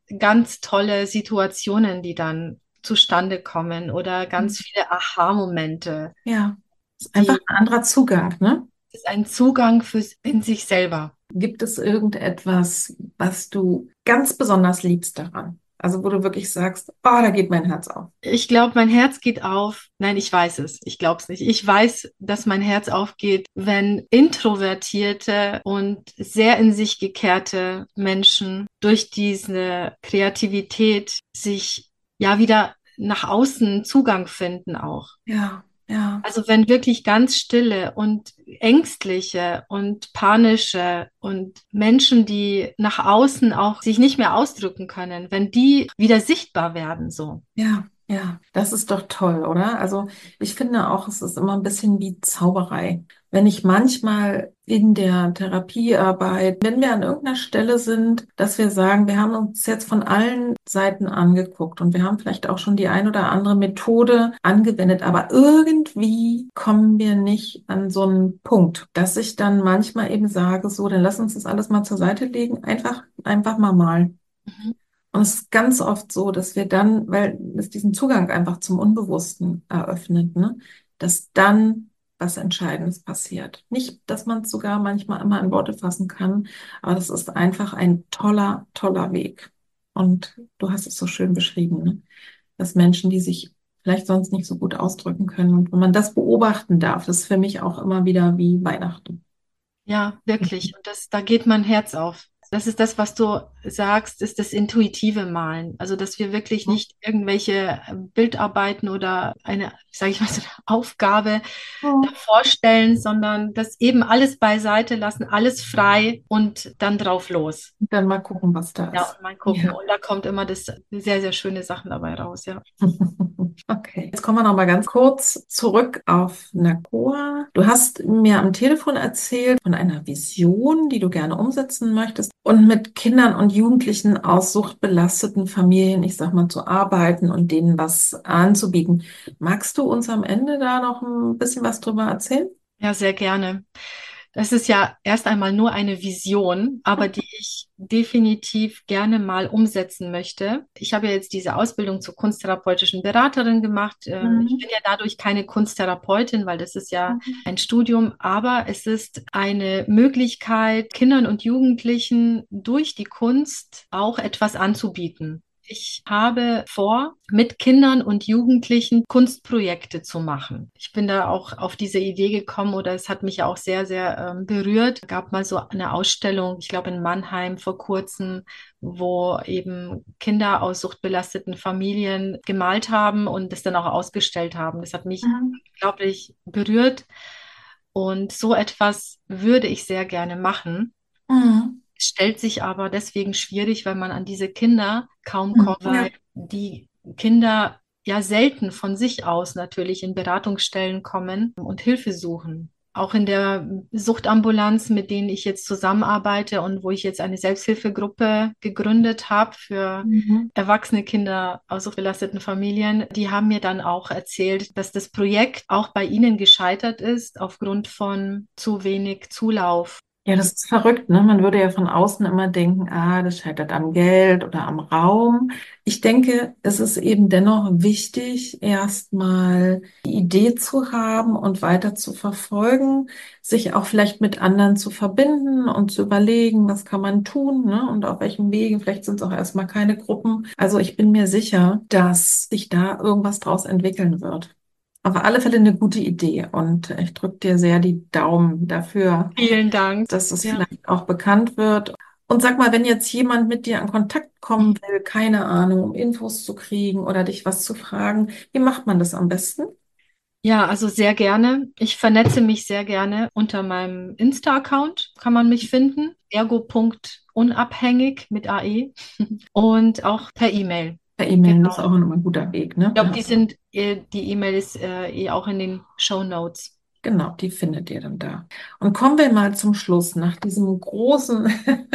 ganz tolle Situationen, die dann zustande kommen oder ganz viele Aha-Momente, Ja, ist einfach die ein anderer Zugang, ne? das ist ein Zugang in sich selber. Gibt es irgendetwas, was du ganz besonders liebst daran? Also wo du wirklich sagst, oh, da geht mein Herz auf. Ich glaube, mein Herz geht auf. Nein, ich weiß es. Ich glaube es nicht. Ich weiß, dass mein Herz aufgeht, wenn introvertierte und sehr in sich gekehrte Menschen durch diese Kreativität sich ja wieder nach außen Zugang finden auch. Ja, ja, Also wenn wirklich ganz stille und ängstliche und panische und Menschen, die nach außen auch sich nicht mehr ausdrücken können, wenn die wieder sichtbar werden, so. ja, ja. Das ist doch toll, oder? Also ich finde auch, es ist immer ein bisschen wie Zauberei. Wenn ich manchmal in der Therapiearbeit, wenn wir an irgendeiner Stelle sind, dass wir sagen, wir haben uns jetzt von allen Seiten angeguckt und wir haben vielleicht auch schon die ein oder andere Methode angewendet, aber irgendwie kommen wir nicht an so einen Punkt, dass ich dann manchmal eben sage, so, dann lass uns das alles mal zur Seite legen, einfach mal malen. Mhm. Und es ist ganz oft so, dass wir dann, weil es diesen Zugang einfach zum Unbewussten eröffnet, ne, dass dann was Entscheidendes passiert. Nicht, dass man es sogar manchmal immer in Worte fassen kann, aber das ist einfach ein toller, toller Weg. Und du hast es so schön beschrieben, ne, dass Menschen, die sich vielleicht sonst nicht so gut ausdrücken können, und wenn man das beobachten darf, das ist für mich auch immer wieder wie Weihnachten. Ja, wirklich. Und da geht mein Herz auf. Das ist das, was du sagst, ist das intuitive Malen. Also, dass wir wirklich nicht irgendwelche Bildarbeiten oder eine, sage ich mal, so eine Aufgabe da Mhm. vorstellen, sondern das eben alles beiseite lassen, alles frei und dann drauf los. Und dann mal gucken, was da Ja, ist. und mal gucken. Ja. Und da kommt immer das sehr, sehr schöne Sachen dabei raus, ja. Okay, jetzt kommen wir noch mal ganz kurz zurück auf Nagoa. Du hast mir am Telefon erzählt von einer Vision, die du gerne umsetzen möchtest und mit Kindern und Jugendlichen aus suchtbelasteten Familien, ich sag mal, zu arbeiten und denen was anzubieten. Magst du uns am Ende da noch ein bisschen was drüber erzählen? Ja, sehr gerne. Das ist ja erst einmal nur eine Vision, aber die ich definitiv gerne mal umsetzen möchte. Ich habe ja jetzt diese Ausbildung zur kunsttherapeutischen Beraterin gemacht. Ich Mhm. bin ja dadurch keine Kunsttherapeutin, weil das ist ja Mhm. ein Studium, aber es ist eine Möglichkeit, Kindern und Jugendlichen durch die Kunst auch etwas anzubieten. Ich habe vor, mit Kindern und Jugendlichen Kunstprojekte zu machen. Ich bin da auch auf diese Idee gekommen oder es hat mich auch sehr, sehr berührt. Es gab mal so eine Ausstellung, ich glaube in Mannheim vor kurzem, wo eben Kinder aus suchtbelasteten Familien gemalt haben und das dann auch ausgestellt haben. Das hat mich Mhm. unglaublich berührt und so etwas würde ich sehr gerne machen. Mhm. Stellt sich aber deswegen schwierig, weil man an diese Kinder kaum Mhm. kommt, Ja. weil die Kinder ja selten von sich aus natürlich in Beratungsstellen kommen und Hilfe suchen. Auch in der Suchtambulanz, mit denen ich jetzt zusammenarbeite und wo ich jetzt eine Selbsthilfegruppe gegründet habe für Mhm. erwachsene Kinder aus suchtbelasteten Familien, die haben mir dann auch erzählt, dass das Projekt auch bei ihnen gescheitert ist aufgrund von zu wenig Zulauf. Ja, das ist verrückt, ne? Man würde ja von außen immer denken, ah, das scheitert am Geld oder am Raum. Ich denke, es ist eben dennoch wichtig, erstmal die Idee zu haben und weiter zu verfolgen, sich auch vielleicht mit anderen zu verbinden und zu überlegen, was kann man tun, ne? Und auf welchem Wege. Vielleicht sind es auch erstmal keine Gruppen. Also ich bin mir sicher, dass sich da irgendwas draus entwickeln wird. Auf alle Fälle eine gute Idee und ich drücke dir sehr die Daumen dafür, Vielen Dank. dass es Ja. vielleicht auch bekannt wird. Und sag mal, wenn jetzt jemand mit dir in Kontakt kommen will, keine Ahnung, um Infos zu kriegen oder dich was zu fragen, wie macht man das am besten? Ja, also sehr gerne. Ich vernetze mich sehr gerne. Unter meinem Insta-Account kann man mich finden. Ergo.unabhängig mit AE und auch per E-Mail. Per E-Mail, das ist Genau. auch immer ein guter Weg, ne? Ich glaube, die E-Mail ist auch in den Show Notes. Genau, die findet ihr dann da. Und kommen wir mal zum Schluss, nach diesem großen,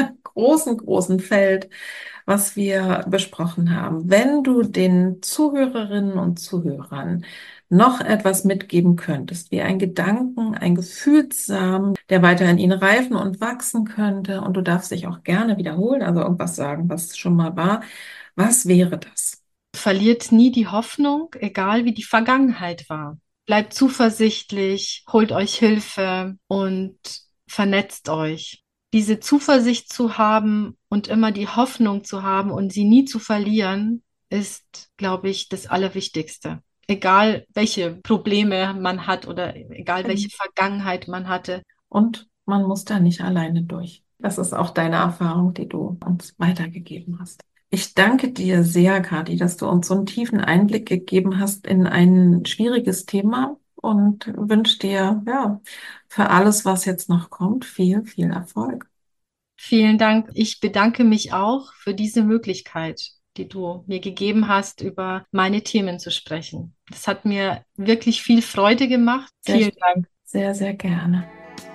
großen Feld, was wir besprochen haben. Wenn du den Zuhörerinnen und Zuhörern noch etwas mitgeben könntest, wie ein Gedanken, ein Gefühlssamen, der weiter in ihn reifen und wachsen könnte, und du darfst dich auch gerne wiederholen, also irgendwas sagen, was schon mal war, was wäre das? Verliert nie die Hoffnung, egal wie die Vergangenheit war. Bleibt zuversichtlich, holt euch Hilfe und vernetzt euch. Diese Zuversicht zu haben und immer die Hoffnung zu haben und sie nie zu verlieren, ist, glaube ich, das Allerwichtigste. Egal welche Probleme man hat oder egal welche Vergangenheit man hatte. Und man muss da nicht alleine durch. Das ist auch deine Erfahrung, die du uns weitergegeben hast. Ich danke dir sehr, Kati, dass du uns so einen tiefen Einblick gegeben hast in ein schwieriges Thema, und wünsche dir, ja, für alles, was jetzt noch kommt, viel, viel Erfolg. Vielen Dank. Ich bedanke mich auch für diese Möglichkeit, die du mir gegeben hast, über meine Themen zu sprechen. Das hat mir wirklich viel Freude gemacht. Sehr, Vielen Dank. sehr, sehr gerne.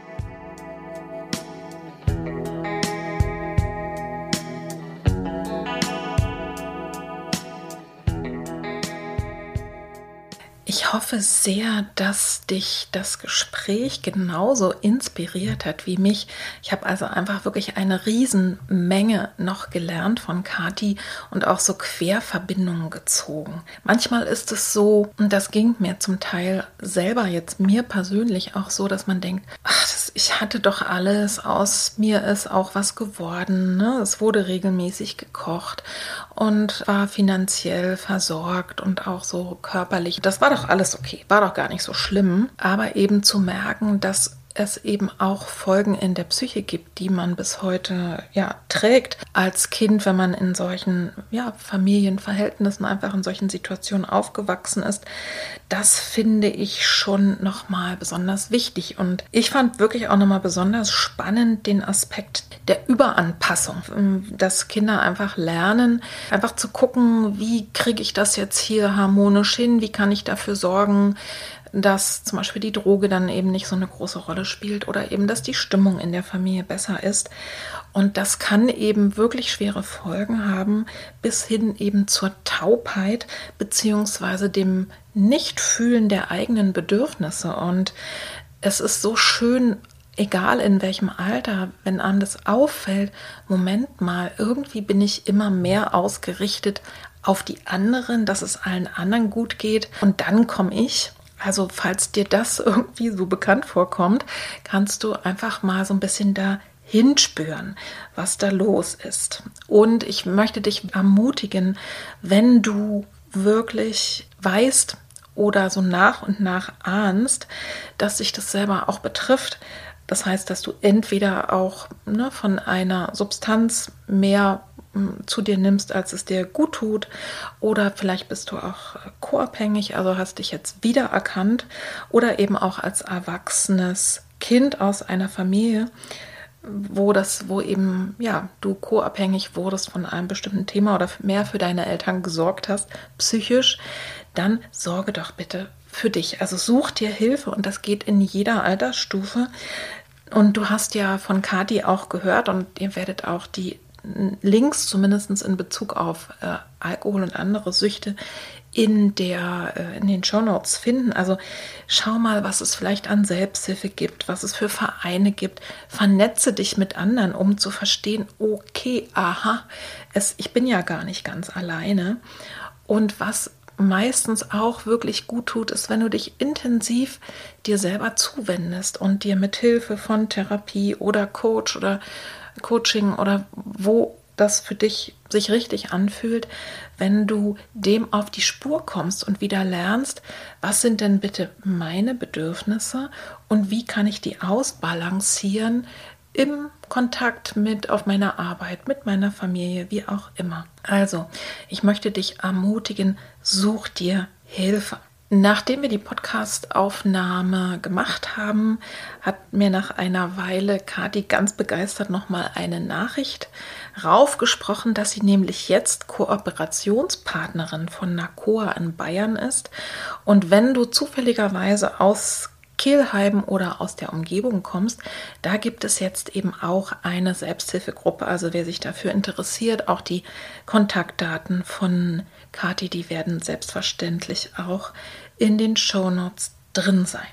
Ich hoffe sehr, dass dich das Gespräch genauso inspiriert hat wie mich. Ich habe also einfach wirklich eine Riesenmenge noch gelernt von Kati und auch so Querverbindungen gezogen. Manchmal ist es so, und das ging mir zum Teil selber jetzt mir persönlich auch so, dass man denkt, ach, ich hatte doch alles, aus mir ist auch was geworden, ne? Es wurde regelmäßig gekocht und war finanziell versorgt und auch so körperlich. Das war doch alles okay, war doch gar nicht so schlimm. Aber eben zu merken, dass es eben auch Folgen in der Psyche gibt, die man bis heute trägt als Kind, wenn man in solchen Familienverhältnissen, einfach in solchen Situationen aufgewachsen ist. Das finde ich schon nochmal besonders wichtig. Und ich fand wirklich auch nochmal besonders spannend den Aspekt der Überanpassung, dass Kinder einfach lernen, einfach zu gucken, wie kriege ich das jetzt hier harmonisch hin, wie kann ich dafür sorgen, dass zum Beispiel die Droge dann eben nicht so eine große Rolle spielt oder eben, dass die Stimmung in der Familie besser ist. Und das kann eben wirklich schwere Folgen haben, bis hin eben zur Taubheit beziehungsweise dem Nichtfühlen der eigenen Bedürfnisse. Und es ist so schön, egal in welchem Alter, wenn einem das auffällt, Moment mal, irgendwie bin ich immer mehr ausgerichtet auf die anderen, dass es allen anderen gut geht, und dann komme ich. Also falls dir das irgendwie so bekannt vorkommt, kannst du einfach mal so ein bisschen da hinspüren, was da los ist. Und ich möchte dich ermutigen, wenn du wirklich weißt oder so nach und nach ahnst, dass sich das selber auch betrifft. Das heißt, dass du entweder auch von einer Substanz mehr zu dir nimmst, als es dir gut tut, oder vielleicht bist du auch co-abhängig, also hast dich jetzt wiedererkannt, oder eben auch als erwachsenes Kind aus einer Familie, wo eben du co-abhängig wurdest von einem bestimmten Thema oder mehr für deine Eltern gesorgt hast, psychisch, dann sorge doch bitte für dich. Also such dir Hilfe, und das geht in jeder Altersstufe. Und du hast ja von Kati auch gehört, und ihr werdet auch die Links zumindest in Bezug auf Alkohol und andere Süchte in den Shownotes finden. Also schau mal, was es vielleicht an Selbsthilfe gibt, was es für Vereine gibt. Vernetze dich mit anderen, um zu verstehen, okay, aha, ich bin ja gar nicht ganz alleine. Und was meistens auch wirklich gut tut, ist, wenn du dich intensiv dir selber zuwendest und dir mit Hilfe von Therapie oder Coaching oder wo das für dich sich richtig anfühlt, wenn du dem auf die Spur kommst und wieder lernst, was sind denn bitte meine Bedürfnisse und wie kann ich die ausbalancieren im Kontakt auf meiner Arbeit, mit meiner Familie, wie auch immer. Also, ich möchte dich ermutigen, such dir Hilfe. Nachdem wir die Podcast-Aufnahme gemacht haben, hat mir nach einer Weile Kati ganz begeistert nochmal eine Nachricht raufgesprochen, dass sie nämlich jetzt Kooperationspartnerin von NACOA in Bayern ist. Und wenn du zufälligerweise aus Kelheim oder aus der Umgebung kommst, da gibt es jetzt eben auch eine Selbsthilfegruppe. Also wer sich dafür interessiert, auch die Kontaktdaten von Kati, die werden selbstverständlich auch in den Shownotes drin sein.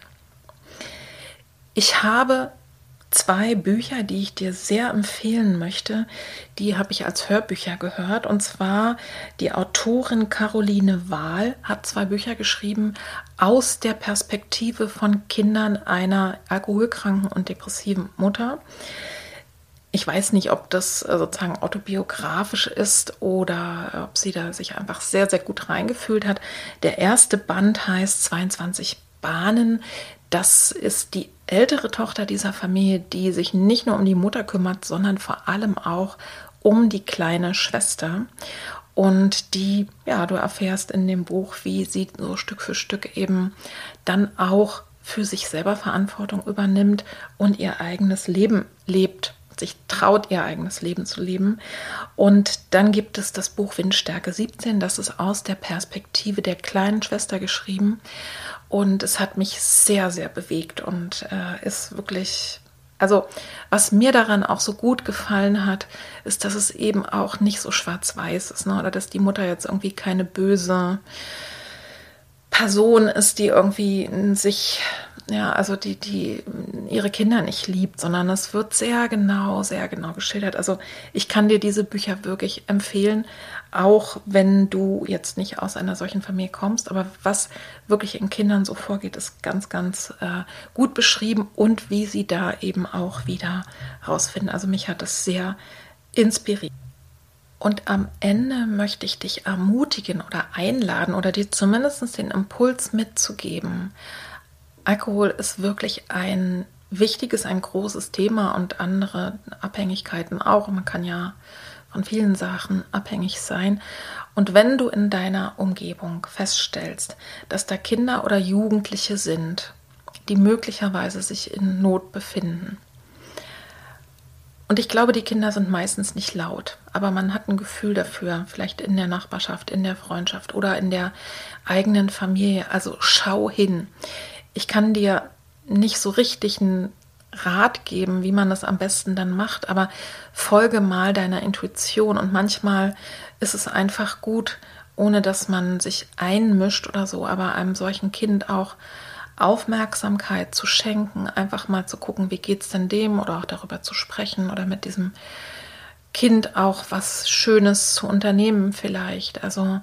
Ich habe 2 Bücher, die ich dir sehr empfehlen möchte. Die habe ich als Hörbücher gehört. Und zwar die Autorin Caroline Wahl hat 2 Bücher geschrieben aus der Perspektive von Kindern einer alkoholkranken und depressiven Mutter. Ich weiß nicht, ob das sozusagen autobiografisch ist oder ob sie da sich einfach sehr, sehr gut reingefühlt hat. Der erste Band heißt 22 Bahnen. Das ist die ältere Tochter dieser Familie, die sich nicht nur um die Mutter kümmert, sondern vor allem auch um die kleine Schwester. Und die, ja, du erfährst in dem Buch, wie sie so Stück für Stück eben dann auch für sich selber Verantwortung übernimmt und ihr eigenes Leben lebt, sich traut, ihr eigenes Leben zu leben. Und dann gibt es das Buch Windstärke 17, das ist aus der Perspektive der kleinen Schwester geschrieben. Und es hat mich sehr, sehr bewegt und ist wirklich, also was mir daran auch so gut gefallen hat, ist, dass es eben auch nicht so schwarz-weiß ist, ne? Oder dass die Mutter jetzt irgendwie keine böse Person ist, die irgendwie sich, ja, also die ihre Kinder nicht liebt, sondern es wird sehr genau geschildert. Also ich kann dir diese Bücher wirklich empfehlen, auch wenn du jetzt nicht aus einer solchen Familie kommst, aber was wirklich in Kindern so vorgeht, ist ganz, ganz gut beschrieben und wie sie da eben auch wieder rausfinden. Also mich hat das sehr inspiriert. Und am Ende möchte ich dich ermutigen oder einladen oder dir zumindest den Impuls mitzugeben. Alkohol ist wirklich ein wichtiges, ein großes Thema und andere Abhängigkeiten auch. Man kann ja von vielen Sachen abhängig sein. Und wenn du in deiner Umgebung feststellst, dass da Kinder oder Jugendliche sind, die möglicherweise sich in Not befinden, und ich glaube, die Kinder sind meistens nicht laut, aber man hat ein Gefühl dafür, vielleicht in der Nachbarschaft, in der Freundschaft oder in der eigenen Familie. Also schau hin. Ich kann dir nicht so richtig einen Rat geben, wie man das am besten dann macht, aber folge mal deiner Intuition. Und manchmal ist es einfach gut, ohne dass man sich einmischt oder so, aber einem solchen Kind auch Aufmerksamkeit zu schenken, einfach mal zu gucken, wie geht's denn dem, oder auch darüber zu sprechen oder mit diesem Kind auch was Schönes zu unternehmen vielleicht. Also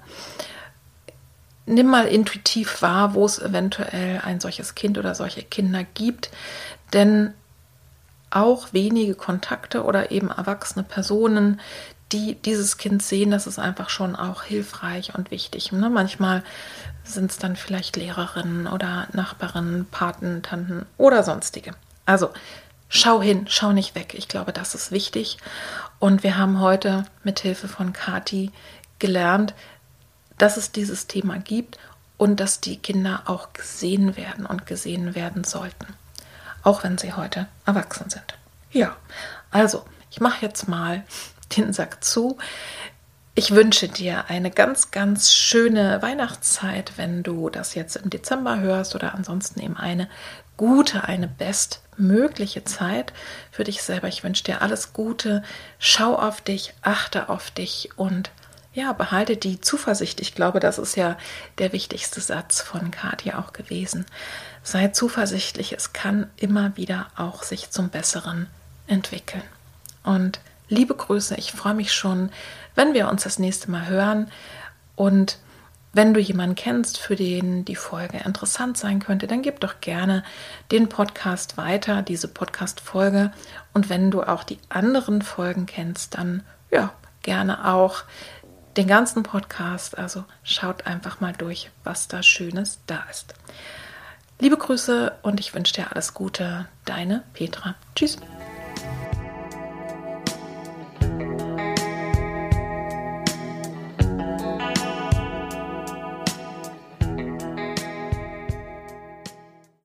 nimm mal intuitiv wahr, wo es eventuell ein solches Kind oder solche Kinder gibt, denn auch wenige Kontakte oder eben erwachsene Personen, die dieses Kind sehen, das ist einfach schon auch hilfreich und wichtig. Ne? Manchmal sind es dann vielleicht Lehrerinnen oder Nachbarinnen, Paten, Tanten oder sonstige. Also schau hin, schau nicht weg. Ich glaube, das ist wichtig. Und wir haben heute mit Hilfe von Kathi gelernt, dass es dieses Thema gibt und dass die Kinder auch gesehen werden und gesehen werden sollten. Auch wenn sie heute erwachsen sind. Ja, also ich mache jetzt mal den Sack zu. Ich wünsche dir eine ganz, ganz schöne Weihnachtszeit, wenn du das jetzt im Dezember hörst, oder ansonsten eben eine gute, eine bestmögliche Zeit für dich selber. Ich wünsche dir alles Gute. Schau auf dich, achte auf dich und ja, behalte die Zuversicht. Ich glaube, das ist ja der wichtigste Satz von Kathi auch gewesen. Sei zuversichtlich, es kann immer wieder auch sich zum Besseren entwickeln. Und liebe Grüße, ich freue mich schon, wenn wir uns das nächste Mal hören. Und wenn du jemanden kennst, für den die Folge interessant sein könnte, dann gib doch gerne den Podcast weiter, diese Podcast-Folge. Und wenn du auch die anderen Folgen kennst, dann ja, gerne auch den ganzen Podcast. Also schaut einfach mal durch, was da Schönes da ist. Liebe Grüße und ich wünsche dir alles Gute. Deine Petra. Tschüss.